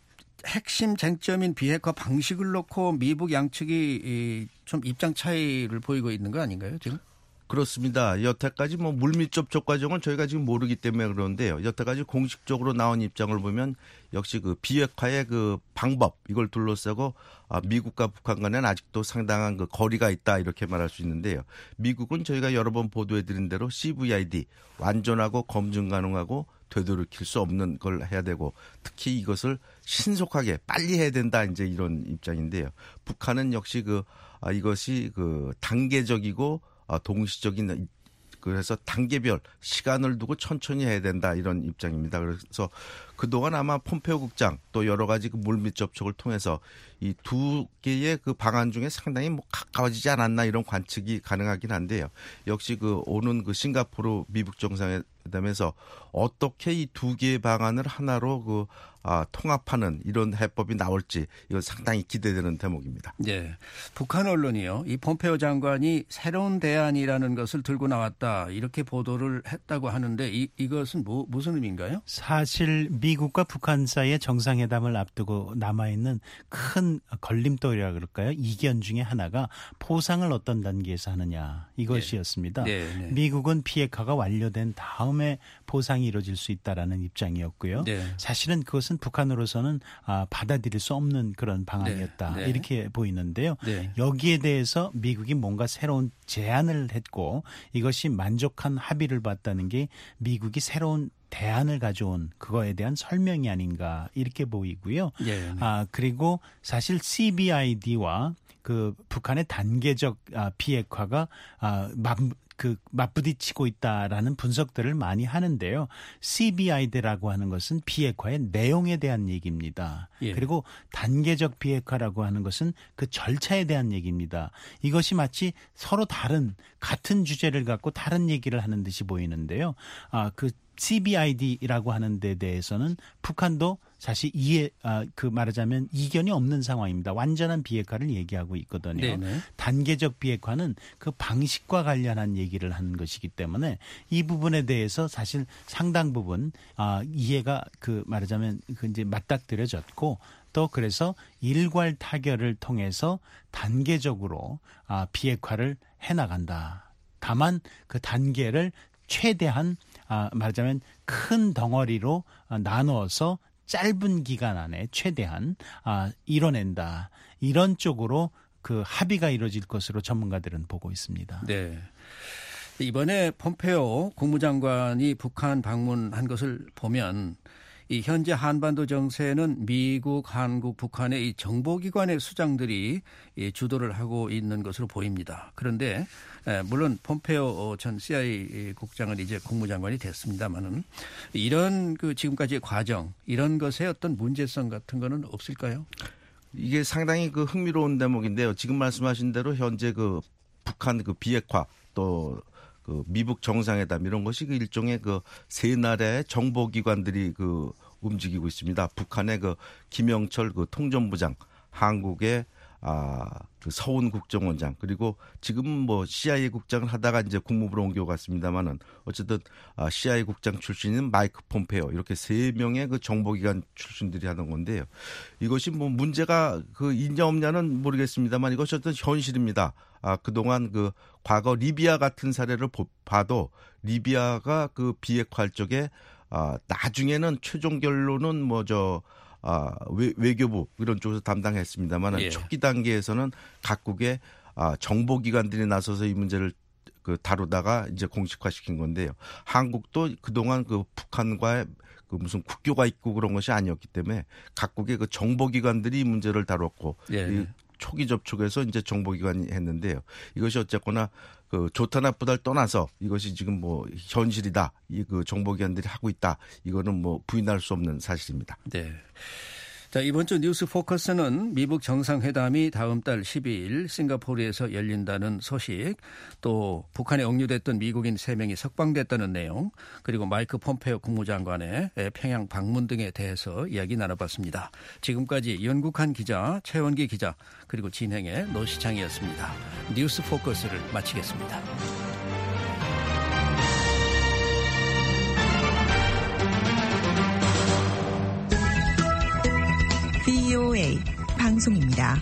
Speaker 4: 핵심 쟁점인 비핵화 방식을 놓고 미북 양측이 좀 입장 차이를 보이고 있는 거 아닌가요, 지금?
Speaker 6: 그렇습니다. 여태까지 뭐 물밑 접촉 과정을 저희가 지금 모르기 때문에 그러는데요. 여태까지 공식적으로 나온 입장을 보면 역시 그 비핵화의 그 방법 이걸 둘러싸고 미국과 북한 간에는 아직도 상당한 그 거리가 있다 이렇게 말할 수 있는데요. 미국은 저희가 여러 번 보도해드린 대로 씨브이아이디 완전하고 검증 가능하고 되돌이킬 수 없는 걸 해야 되고 특히 이것을 신속하게 빨리 해야 된다 이제 이런 입장인데요. 북한은 역시 그 아, 이것이 그 단계적이고 아, 동시적인 그래서 단계별 시간을 두고 천천히 해야 된다 이런 입장입니다. 그래서 그동안 아마 폼페오 국장 또 여러 가지 그 물밑 접촉을 통해서 이 두 개의 그 방안 중에 상당히 뭐 가까워지지 않았나 이런 관측이 가능하긴 한데요. 역시 그 오는 그 싱가포르 미북 정상회담에서 어떻게 이 두 개의 방안을 하나로 그 아, 통합하는 이런 해법이 나올지 이건 상당히 기대되는 대목입니다.
Speaker 4: 네, 북한 언론이요. 이 폼페오 장관이 새로운 대안이라는 것을 들고 나왔다 이렇게 보도를 했다고 하는데 이, 이것은 뭐, 무슨 의미인가요?
Speaker 5: 사실 미국과 북한 사이의 정상회담을 앞두고 남아있는 큰 걸림돌이라 그럴까요? 이견 중에 하나가 포상을 어떤 단계에서 하느냐 이것이었습니다. 네. 네, 네. 미국은 비핵화가 완료된 다음에 포상이 이루어질 수 있다라는 입장이었고요. 네. 사실은 그것은 북한으로서는 아, 받아들일 수 없는 그런 방안이었다. 네. 네. 이렇게 보이는데요. 네. 여기에 대해서 미국이 뭔가 새로운 제안을 했고 이것이 만족한 합의를 봤다는 게 미국이 새로운 대안을 가져온 그거에 대한 설명이 아닌가 이렇게 보이고요.
Speaker 4: 예.
Speaker 5: 아 그리고 사실 씨비아이디와 그 북한의 단계적 아, 비핵화가 아, 막 그 맞부딪히고 있다라는 분석들을 많이 하는데요. 씨비아이디라고 하는 것은 비핵화의 내용에 대한 얘기입니다.
Speaker 4: 예.
Speaker 5: 그리고 단계적 비핵화라고 하는 것은 그 절차에 대한 얘기입니다. 이것이 마치 서로 다른 같은 주제를 갖고 다른 얘기를 하는 듯이 보이는데요. 아, 그 씨비아이디라고 하는 데 대해서는 북한도 사실 이해, 아, 그 말하자면 이견이 없는 상황입니다. 완전한 비핵화를 얘기하고 있거든요.
Speaker 4: 네네.
Speaker 5: 단계적 비핵화는 그 방식과 관련한 얘기를 하는 것이기 때문에 이 부분에 대해서 사실 상당 부분 아, 이해가 그 말하자면 그 이제 맞닥뜨려졌고 또 그래서 일괄 타결을 통해서 단계적으로 아, 비핵화를 해나간다. 다만 그 단계를 최대한 아, 말하자면 큰 덩어리로 아, 나누어서 짧은 기간 안에 최대한 아, 이뤄낸다. 이런 쪽으로 그 합의가 이루어질 것으로 전문가들은 보고 있습니다.
Speaker 4: 네. 이번에 폼페오 국무장관이 북한 방문한 것을 보면 이 현재 한반도 정세는 미국, 한국, 북한의 이 정보기관의 수장들이 이 주도를 하고 있는 것으로 보입니다. 그런데 물론 폼페오 전 씨아이에이 국장은 이제 국무장관이 됐습니다만은 이런 그 지금까지의 과정, 이런 것에 어떤 문제성 같은 거는 없을까요?
Speaker 6: 이게 상당히 그 흥미로운 대목인데요. 지금 말씀하신 대로 현재 그 북한 그 비핵화 또 그 미북 정상회담 이런 것이 그 일종의 그 세 나라의 정보기관들이 그 움직이고 있습니다. 북한의 그 김영철 그 통전부장, 한국의 아, 그 서훈 국정원장, 그리고 지금 뭐 씨아이에이 국장을 하다가 이제 국무부로 옮겨갔습니다만은 어쨌든 아, 씨아이에이 국장 출신인 마이크 폼페오 이렇게 세 명의 그 정보기관 출신들이 하는 건데요. 이것이 뭐 문제가 그 있냐 없냐는 모르겠습니다만 이것이 어떤 현실입니다. 아, 그동안 그 과거 리비아 같은 사례를 봐도 리비아가 그 비핵화할 적에 아, 나중에는 최종 결론은 뭐 저 아, 외, 외교부 이런 쪽에서 담당했습니다만 예. 초기 단계에서는 각국의 아, 정보기관들이 나서서 이 문제를 그 다루다가 이제 공식화시킨 건데요. 한국도 그동안 그 북한과의 그 무슨 국교가 있고 그런 것이 아니었기 때문에 각국의 그 정보기관들이 이 문제를 다뤘고
Speaker 4: 예.
Speaker 6: 이 초기 접촉에서 이제 정보기관이 했는데요. 이것이 어쨌거나 그 좋다 나쁘다를 떠나서 이것이 지금 뭐 현실이다. 이 그 정보기관들이 하고 있다. 이거는 뭐 부인할 수 없는 사실입니다.
Speaker 4: 네. 자, 이번 주 뉴스 포커스는 미북 정상회담이 다음 달 십이일 싱가포르에서 열린다는 소식, 또 북한에 억류됐던 미국인 세 명이 석방됐다는 내용, 그리고 마이크 폼페오 국무장관의 평양 방문 등에 대해서 이야기 나눠봤습니다. 지금까지 연국한 기자, 최원기 기자, 그리고 진행의 노시창이었습니다. 뉴스 포커스를 마치겠습니다.
Speaker 8: 브이오에이 방송입니다.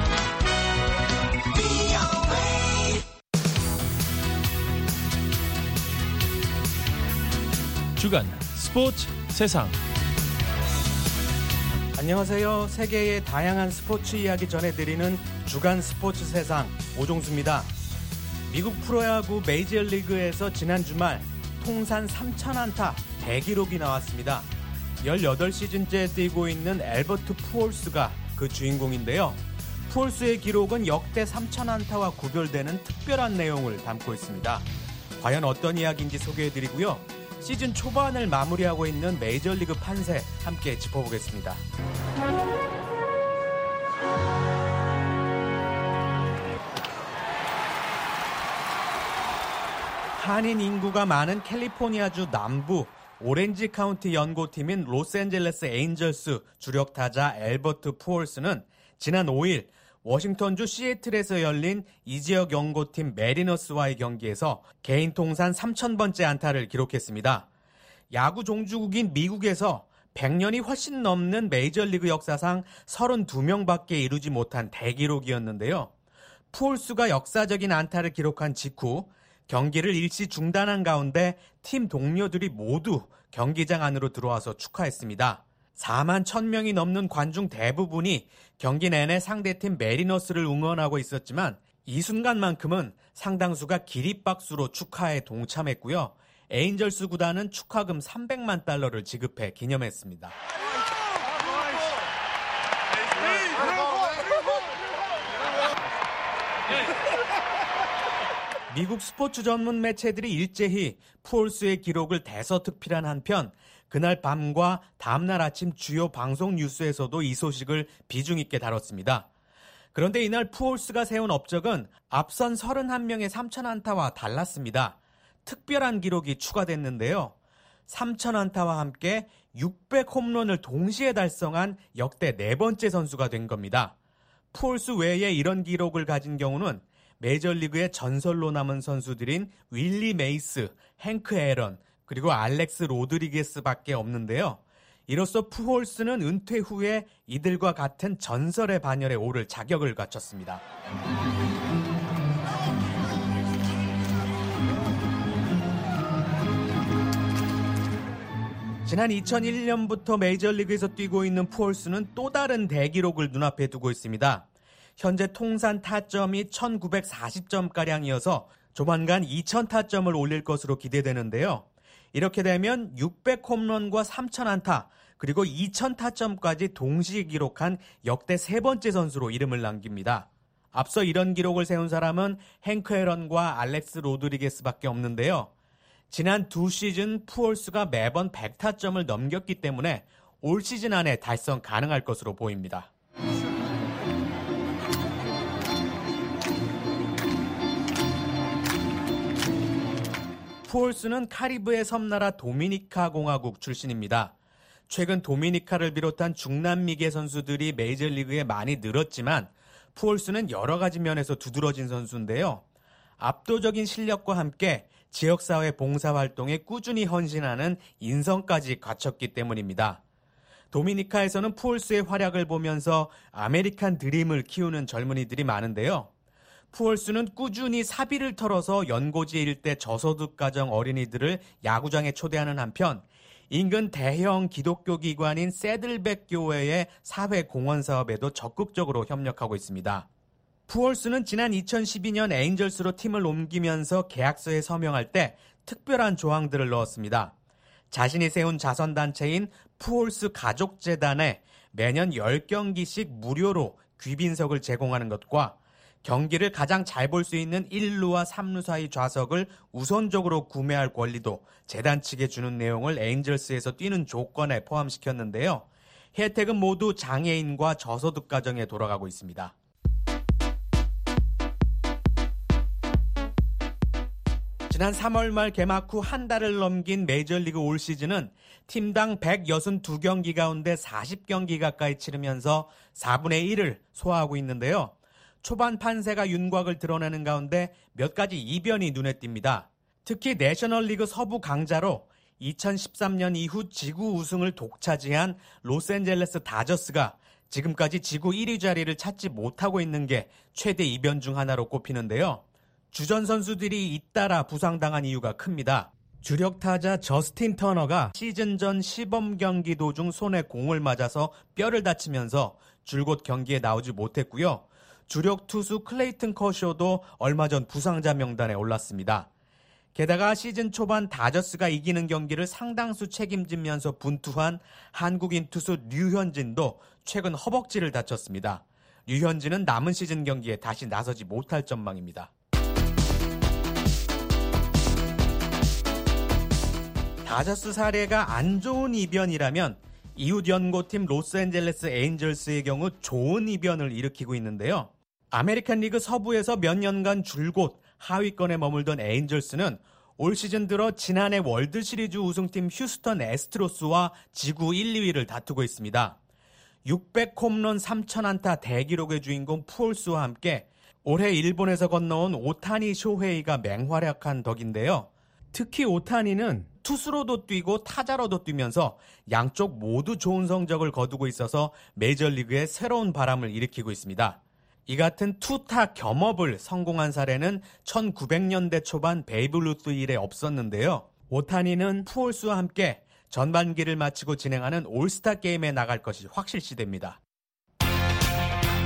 Speaker 9: 주간 스포츠 세상.
Speaker 10: 안녕하세요. 세계의 다양한 스포츠 이야기 전해드리는 주간 스포츠 세상 오종수입니다. 미국 프로야구 메이저리그에서 지난 주말 통산 삼천 안타 대기록이 나왔습니다. 열여덟 시즌째 뛰고 있는 엘버트 푸홀스가 그 주인공인데요. 푸홀스의 기록은 역대 삼천 안타와 구별되는 특별한 내용을 담고 있습니다. 과연 어떤 이야기인지 소개해드리고요. 시즌 초반을 마무리하고 있는 메이저리그 판세 함께 짚어보겠습니다. 한인 인구가 많은 캘리포니아주 남부 오렌지 카운티 연고팀인 로스앤젤레스 에인절스 주력 타자 엘버트 푸홀스는 지난 오일 워싱턴주 시애틀에서 열린 이 지역 연고팀 메리너스와의 경기에서 개인 통산 삼천 번째 안타를 기록했습니다. 야구 종주국인 미국에서 백 년이 훨씬 넘는 메이저리그 역사상 서른두 명밖에 이루지 못한 대기록이었는데요. 푸홀스가 역사적인 안타를 기록한 직후 경기를 일시 중단한 가운데 팀 동료들이 모두 경기장 안으로 들어와서 축하했습니다. 사만 천 명이 넘는 관중 대부분이 경기 내내 상대팀 메리너스를 응원하고 있었지만 이 순간만큼은 상당수가 기립박수로 축하에 동참했고요. 에인절스 구단은 축하금 삼백만 달러를 지급해 기념했습니다. 미국 스포츠 전문 매체들이 일제히 푸올스의 기록을 대서특필한 한편 그날 밤과 다음날 아침 주요 방송 뉴스에서도 이 소식을 비중 있게 다뤘습니다. 그런데 이날 푸올스가 세운 업적은 앞선 서른한 명의 삼천 안타와 달랐습니다. 특별한 기록이 추가됐는데요. 삼천 안타와 함께 육백 홈런을 동시에 달성한 역대 네 번째 선수가 된 겁니다. 푸올스 외에 이런 기록을 가진 경우는 메이저리그의 전설로 남은 선수들인 윌리 메이스, 행크 애런, 그리고 알렉스 로드리게스밖에 없는데요. 이로써 푸올스는 은퇴 후에 이들과 같은 전설의 반열에 오를 자격을 갖췄습니다. 지난 이천일 년부터 메이저리그에서 뛰고 있는 푸올스는 또 다른 대기록을 눈앞에 두고 있습니다. 현재 통산 타점이 천구백사십 점가량이어서 조만간 이천 타점을 올릴 것으로 기대되는데요. 이렇게 되면 육백 홈런과 삼천 안타, 그리고 이천 타점까지 동시에 기록한 역대 세 번째 선수로 이름을 남깁니다. 앞서 이런 기록을 세운 사람은 행크 애런과 알렉스 로드리게스밖에 없는데요. 지난 두 시즌 푸올스가 매번 백 타점을 넘겼기 때문에 올 시즌 안에 달성 가능할 것으로 보입니다. 푸올스는 카리브해 섬나라 도미니카 공화국 출신입니다. 최근 도미니카를 비롯한 중남미계 선수들이 메이저리그에 많이 늘었지만 푸올스는 여러 가지 면에서 두드러진 선수인데요. 압도적인 실력과 함께 지역사회 봉사활동에 꾸준히 헌신하는 인성까지 갖췄기 때문입니다. 도미니카에서는 푸올스의 활약을 보면서 아메리칸 드림을 키우는 젊은이들이 많은데요. 푸올스는 꾸준히 사비를 털어서 연고지 일대 저소득 가정 어린이들을 야구장에 초대하는 한편 인근 대형 기독교 기관인 새들백 교회의 사회 공헌 사업에도 적극적으로 협력하고 있습니다. 푸올스는 지난 이천십이 년 에인절스로 팀을 옮기면서 계약서에 서명할 때 특별한 조항들을 넣었습니다. 자신이 세운 자선단체인 푸올스 가족재단에 매년 십 경기씩 무료로 귀빈석을 제공하는 것과 경기를 가장 잘 볼 수 있는 일 루와 삼 루 사이 좌석을 우선적으로 구매할 권리도 재단 측에 주는 내용을 에인절스에서 뛰는 조건에 포함시켰는데요. 혜택은 모두 장애인과 저소득 가정에 돌아가고 있습니다. 지난 삼월 말 개막 후 한 달을 넘긴 메이저리그 올 시즌은 팀당 백육십이 경기 가운데 사십 경기 가까이 치르면서 사분의 일을 소화하고 있는데요. 초반 판세가 윤곽을 드러내는 가운데 몇 가지 이변이 눈에 띕니다. 특히 내셔널리그 서부 강자로 이천십삼 년 이후 지구 우승을 독차지한 로스앤젤레스 다저스가 지금까지 지구 일 위 자리를 찾지 못하고 있는 게 최대 이변 중 하나로 꼽히는데요. 주전 선수들이 잇따라 부상당한 이유가 큽니다. 주력 타자 저스틴 터너가 시즌 전 시범 경기 도중 손에 공을 맞아서 뼈를 다치면서 줄곧 경기에 나오지 못했고요. 주력 투수 클레이튼 커쇼도 얼마 전 부상자 명단에 올랐습니다. 게다가 시즌 초반 다저스가 이기는 경기를 상당수 책임지면서 분투한 한국인 투수 류현진도 최근 허벅지를 다쳤습니다. 류현진은 남은 시즌 경기에 다시 나서지 못할 전망입니다. 다저스 사례가 안 좋은 이변이라면 이웃 연고팀 로스앤젤레스 에인절스의 경우 좋은 이변을 일으키고 있는데요. 아메리칸 리그 서부에서 몇 년간 줄곧 하위권에 머물던 에인절스는 올 시즌 들어 지난해 월드시리즈 우승팀 휴스턴 애스트로스와 지구 일, 이 위를 다투고 있습니다. 육백 홈런 삼천 안타 대기록의 주인공 푸올스와 함께 올해 일본에서 건너온 오타니 쇼헤이가 맹활약한 덕인데요. 특히 오타니는 투수로도 뛰고 타자로도 뛰면서 양쪽 모두 좋은 성적을 거두고 있어서 메이저리그에 새로운 바람을 일으키고 있습니다. 이 같은 투타 겸업을 성공한 사례는 천구백 년대 초반 베이브 루스 이래 없었는데요. 오타니는 푸올스와 함께 전반기를 마치고 진행하는 올스타 게임에 나갈 것이 확실시됩니다.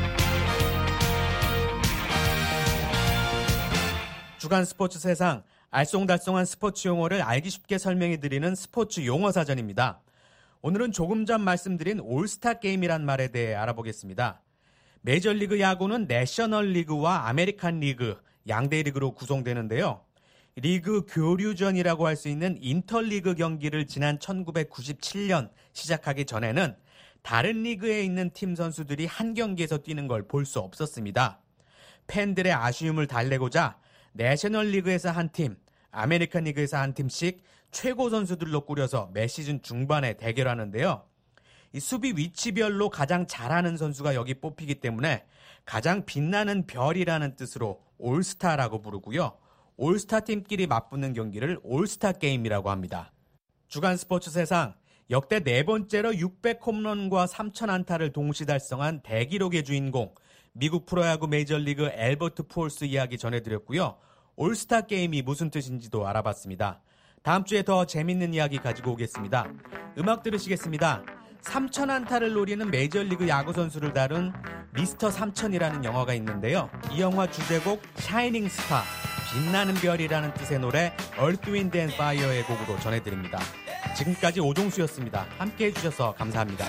Speaker 10: 주간 스포츠 세상, 알쏭달쏭한 스포츠 용어를 알기 쉽게 설명해드리는 스포츠 용어 사전입니다. 오늘은 조금 전 말씀드린 올스타 게임이란 말에 대해 알아보겠습니다. 메이저리그 야구는 내셔널리그와 아메리칸 리그, 양대 리그로 구성되는데요. 리그 교류전이라고 할 수 있는 인터리그 경기를 지난 천구백구십칠 년 시작하기 전에는 다른 리그에 있는 팀 선수들이 한 경기에서 뛰는 걸 볼 수 없었습니다. 팬들의 아쉬움을 달래고자 내셔널리그에서 한 팀, 아메리칸 리그에서 한 팀씩 최고 선수들로 꾸려서 매 시즌 중반에 대결하는데요. 이 수비 위치별로 가장 잘하는 선수가 여기 뽑히기 때문에 가장 빛나는 별이라는 뜻으로 올스타라고 부르고요. 올스타 팀끼리 맞붙는 경기를 올스타 게임이라고 합니다. 주간 스포츠 세상, 역대 네 번째로 육백 홈런과 삼천 안타를 동시 달성한 대기록의 주인공, 미국 프로야구 메이저리그 엘버트 푸올스 이야기 전해드렸고요. 올스타 게임이 무슨 뜻인지도 알아봤습니다. 다음 주에 더 재밌는 이야기 가지고 오겠습니다. 음악 들으시겠습니다. 삼천 안타를 노리는 메이저리그 야구 선수를 다룬 미스터 삼천이라는 영화가 있는데요. 이 영화 주제곡 샤이닝 스타, 빛나는 별이라는 뜻의 노래 Earth, Wind and Fire의 곡으로 전해드립니다. 지금까지 오종수였습니다. 함께해 주셔서 감사합니다.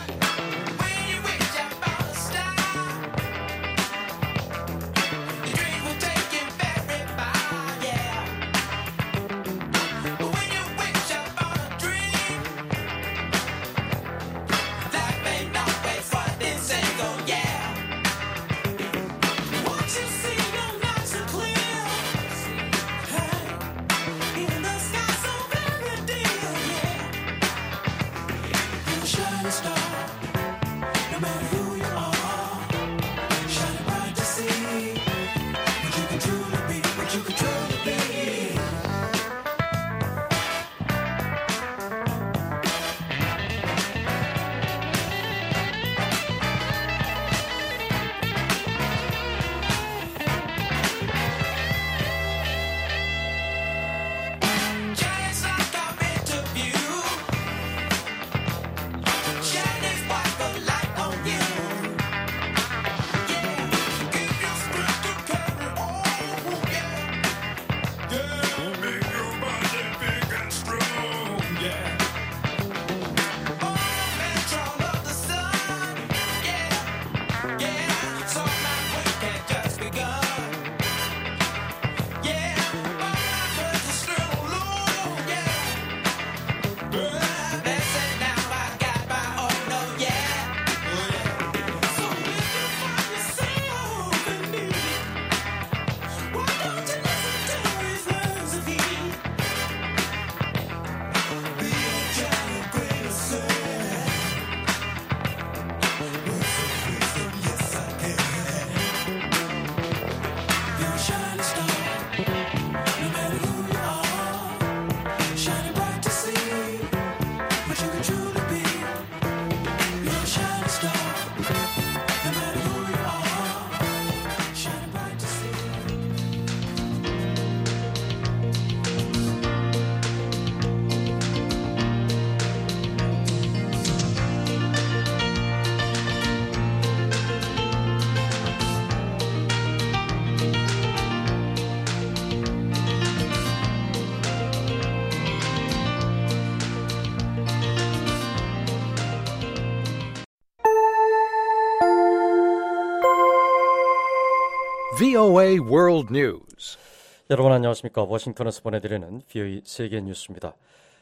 Speaker 11: 브이오에이 World News.
Speaker 2: 여러분 안녕하십니까? 워싱턴에서 보내드리는 브이오에이 세계 뉴스입니다.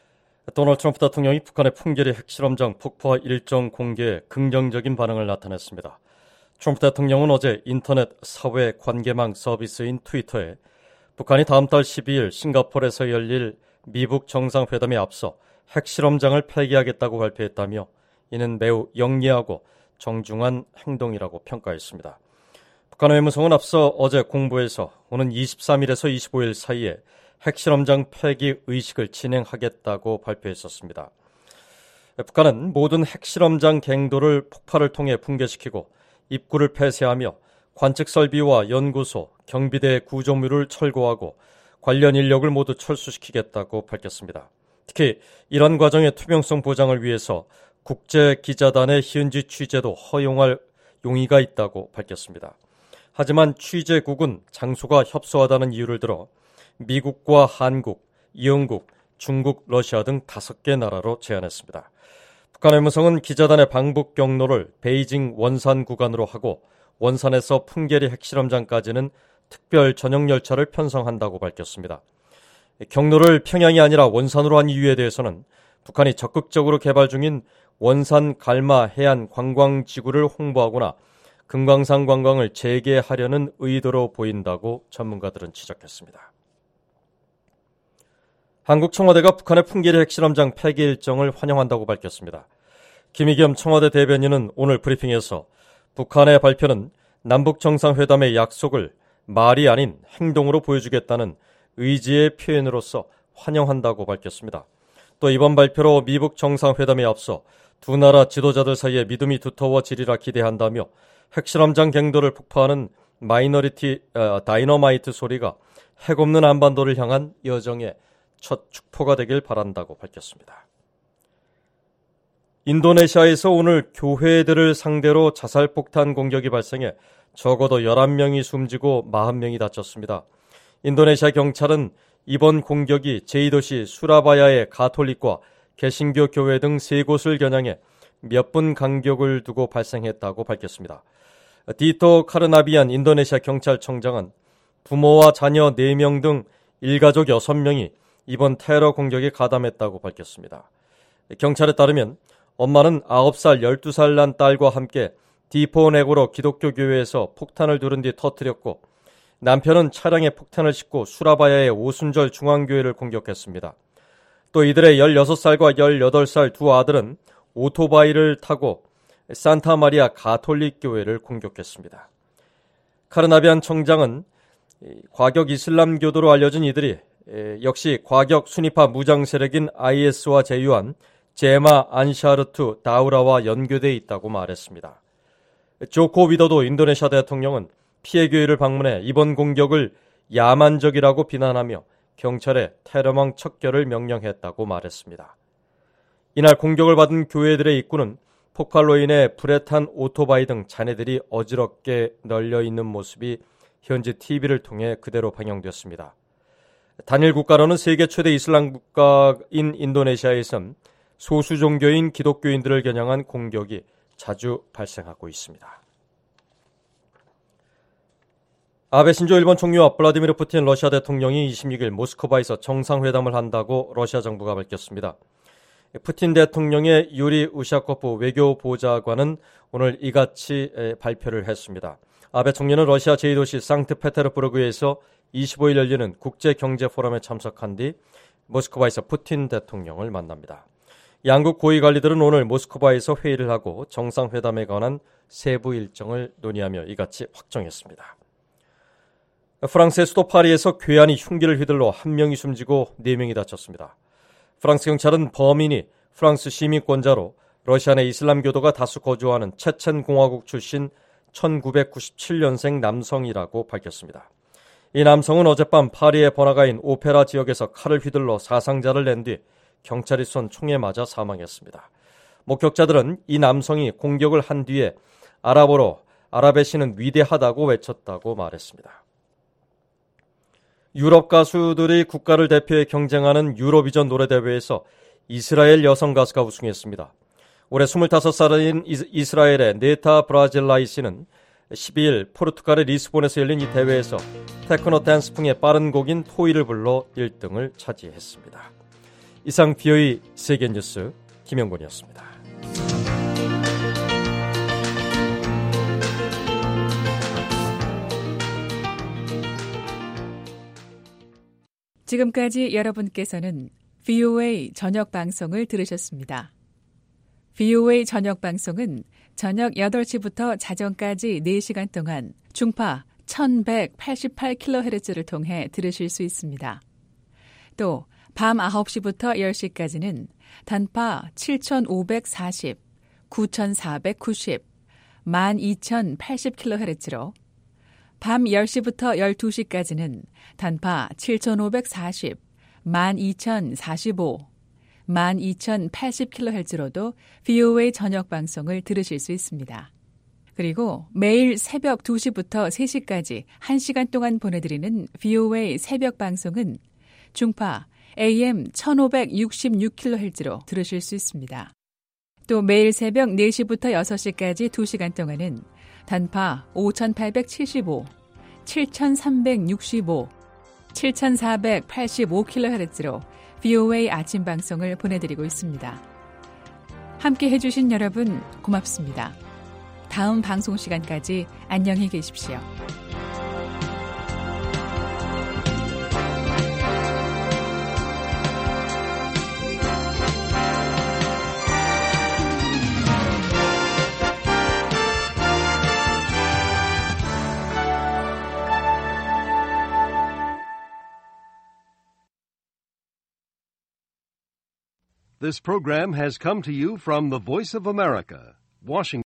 Speaker 2: 도널드 트럼프 대통령이 북한의 풍계리 핵실험장 폭파 일정 공개에 긍정적인 반응을 나타냈습니다. 트럼프 대통령은 어제 인터넷 사회 관계망 서비스인 트위터에 북한이 다음 달 십이일 싱가포르에서 열릴 미북 정상회담에 앞서 핵실험장을 폐기하겠다고 발표했다며 이는 매우 영리하고 정중한 행동이라고 평가했습니다. 북한 외무성은 앞서 어제 공보에서 오는 이십삼일에서 이십오일 사이에 핵실험장 폐기 의식을 진행하겠다고 발표했었습니다. 북한은 모든 핵실험장 갱도를 폭발을 통해 붕괴시키고 입구를 폐쇄하며 관측 설비와 연구소, 경비대 구조물을 철거하고 관련 인력을 모두 철수시키겠다고 밝혔습니다. 특히 이런 과정의 투명성 보장을 위해서 국제기자단의 현지 취재도 허용할 용의가 있다고 밝혔습니다. 하지만 취재국은 장소가 협소하다는 이유를 들어 미국과 한국, 영국, 중국, 러시아 등 다섯 개 나라로 제한했습니다. 북한 외무성은 기자단의 방북 경로를 베이징 원산 구간으로 하고 원산에서 풍계리 핵실험장까지는 특별 전용 열차를 편성한다고 밝혔습니다. 경로를 평양이 아니라 원산으로 한 이유에 대해서는 북한이 적극적으로 개발 중인 원산 갈마 해안 관광지구를 홍보하거나 금강산 관광을 재개하려는 의도로 보인다고 전문가들은 지적했습니다. 한국 청와대가 북한의 풍계리 핵실험장 폐기 일정을 환영한다고 밝혔습니다. 김의겸 청와대 대변인은 오늘 브리핑에서 북한의 발표는 남북 정상회담의 약속을 말이 아닌 행동으로 보여주겠다는 의지의 표현으로서 환영한다고 밝혔습니다. 또 이번 발표로 미북 정상회담에 앞서 두 나라 지도자들 사이에 믿음이 두터워지리라 기대한다며 핵실험장 갱도를 폭파하는 마이너리티 어, 다이너마이트 소리가 핵 없는 한반도를 향한 여정의 첫 축포가 되길 바란다고 밝혔습니다. 인도네시아에서 오늘 교회들을 상대로 자살폭탄 공격이 발생해 적어도 열한 명이 숨지고 사십 명이 다쳤습니다. 인도네시아 경찰은 이번 공격이 제이 도시 수라바야의 가톨릭과 개신교 교회 등 세 곳을 겨냥해 몇 분 간격을 두고 발생했다고 밝혔습니다. 디토 카르나비안 인도네시아 경찰청장은 부모와 자녀 네 명 등 일가족 여섯 명이 이번 테러 공격에 가담했다고 밝혔습니다. 경찰에 따르면 엄마는 아홉 살, 열두 살 난 딸과 함께 디포네고로 기독교 교회에서 폭탄을 두른 뒤 터뜨렸고 남편은 차량에 폭탄을 싣고 수라바야의 오순절 중앙교회를 공격했습니다. 또 이들의 열여섯 살과 열여덟 살 두 아들은 오토바이를 타고 산타마리아 가톨릭 교회를 공격했습니다. 카르나비안 청장은 과격 이슬람교도로 알려진 이들이 역시 과격 순위파 무장 세력인 아이에스와 제휴한 제마 안샤르투 다우라와 연계되어 있다고 말했습니다. 조코 위도도 인도네시아 대통령은 피해 교회를 방문해 이번 공격을 야만적이라고 비난하며 경찰에 테러망 척결을 명령했다고 말했습니다. 이날 공격을 받은 교회들의 입구는 폭발로 인해 불에 탄 오토바이 등 잔해들이 어지럽게 널려있는 모습이 현지 티비를 통해 그대로 방영됐습니다. 단일 국가로는 세계 최대 이슬람 국가인 인도네시아에선 소수 종교인 기독교인들을 겨냥한 공격이 자주 발생하고 있습니다. 아베 신조 일본 총리와 블라디미르 푸틴 러시아 대통령이 이십육 일 모스크바에서 정상회담을 한다고 러시아 정부가 밝혔습니다. 푸틴 대통령의 유리 우샤코프 외교보좌관은 오늘 이같이 발표를 했습니다. 아베 총리는 러시아 제이 도시 상트페테르부르크에서 이십오 일 열리는 국제경제포럼에 참석한 뒤 모스크바에서 푸틴 대통령을 만납니다. 양국 고위관리들은 오늘 모스크바에서 회의를 하고 정상회담에 관한 세부 일정을 논의하며 이같이 확정했습니다. 프랑스의 수도 파리에서 괴한이 흉기를 휘둘러 한 명이 숨지고 네 명이 다쳤습니다. 프랑스 경찰은 범인이 프랑스 시민권자로 러시아 내 이슬람교도가 다수 거주하는 체첸공화국 출신 천구백구십칠 년생 남성이라고 밝혔습니다. 이 남성은 어젯밤 파리의 번화가인 오페라 지역에서 칼을 휘둘러 사상자를 낸 뒤 경찰이 쏜 총에 맞아 사망했습니다. 목격자들은 이 남성이 공격을 한 뒤에 아랍어로 아랍의 신은 위대하다고 외쳤다고 말했습니다. 유럽 가수들이 국가를 대표해 경쟁하는 유로비전 노래대회에서 이스라엘 여성 가수가 우승했습니다. 올해 스물다섯 살인 이스라엘의 네타 브라질라이 씨는 십이 일 포르투갈의 리스본에서 열린 이 대회에서 테크노 댄스풍의 빠른 곡인 토이를 불러 일 등을 차지했습니다. 이상 비오이 세계뉴스 김영곤이었습니다.
Speaker 3: 지금까지 여러분께서는 브이오에이 저녁 방송을 들으셨습니다. 브이오에이 저녁 방송은 저녁 여덟 시부터 자정까지 네 시간 동안 중파 천백팔십팔 킬로헤르츠를 통해 들으실 수 있습니다. 또 밤 아홉 시부터 열 시까지는 단파 칠천오백사십, 구천사백구십, 만 이천팔십 킬로헤르츠로 밤 열 시부터 열두 시까지는 단파 칠천오백사십, 만 이천사십오, 만 이천팔십 킬로헤르츠로도 브이오에이 저녁 방송을 들으실 수 있습니다. 그리고 매일 새벽 두 시부터 세 시까지 한 시간 동안 보내드리는 브이오에이 새벽 방송은 중파 에이엠 천오백육십육 킬로헤르츠로 들으실 수 있습니다. 또 매일 새벽 네 시부터 여섯 시까지 두 시간 동안은 단파 오천팔백칠십오, 칠천삼백육십오, 칠천사백팔십오 킬로헤르츠로 브이오에이 아침 방송을 보내드리고 있습니다. 함께 해주신 여러분 고맙습니다. 다음 방송 시간까지 안녕히 계십시오.
Speaker 12: This program has come to you from the Voice of America, Washington.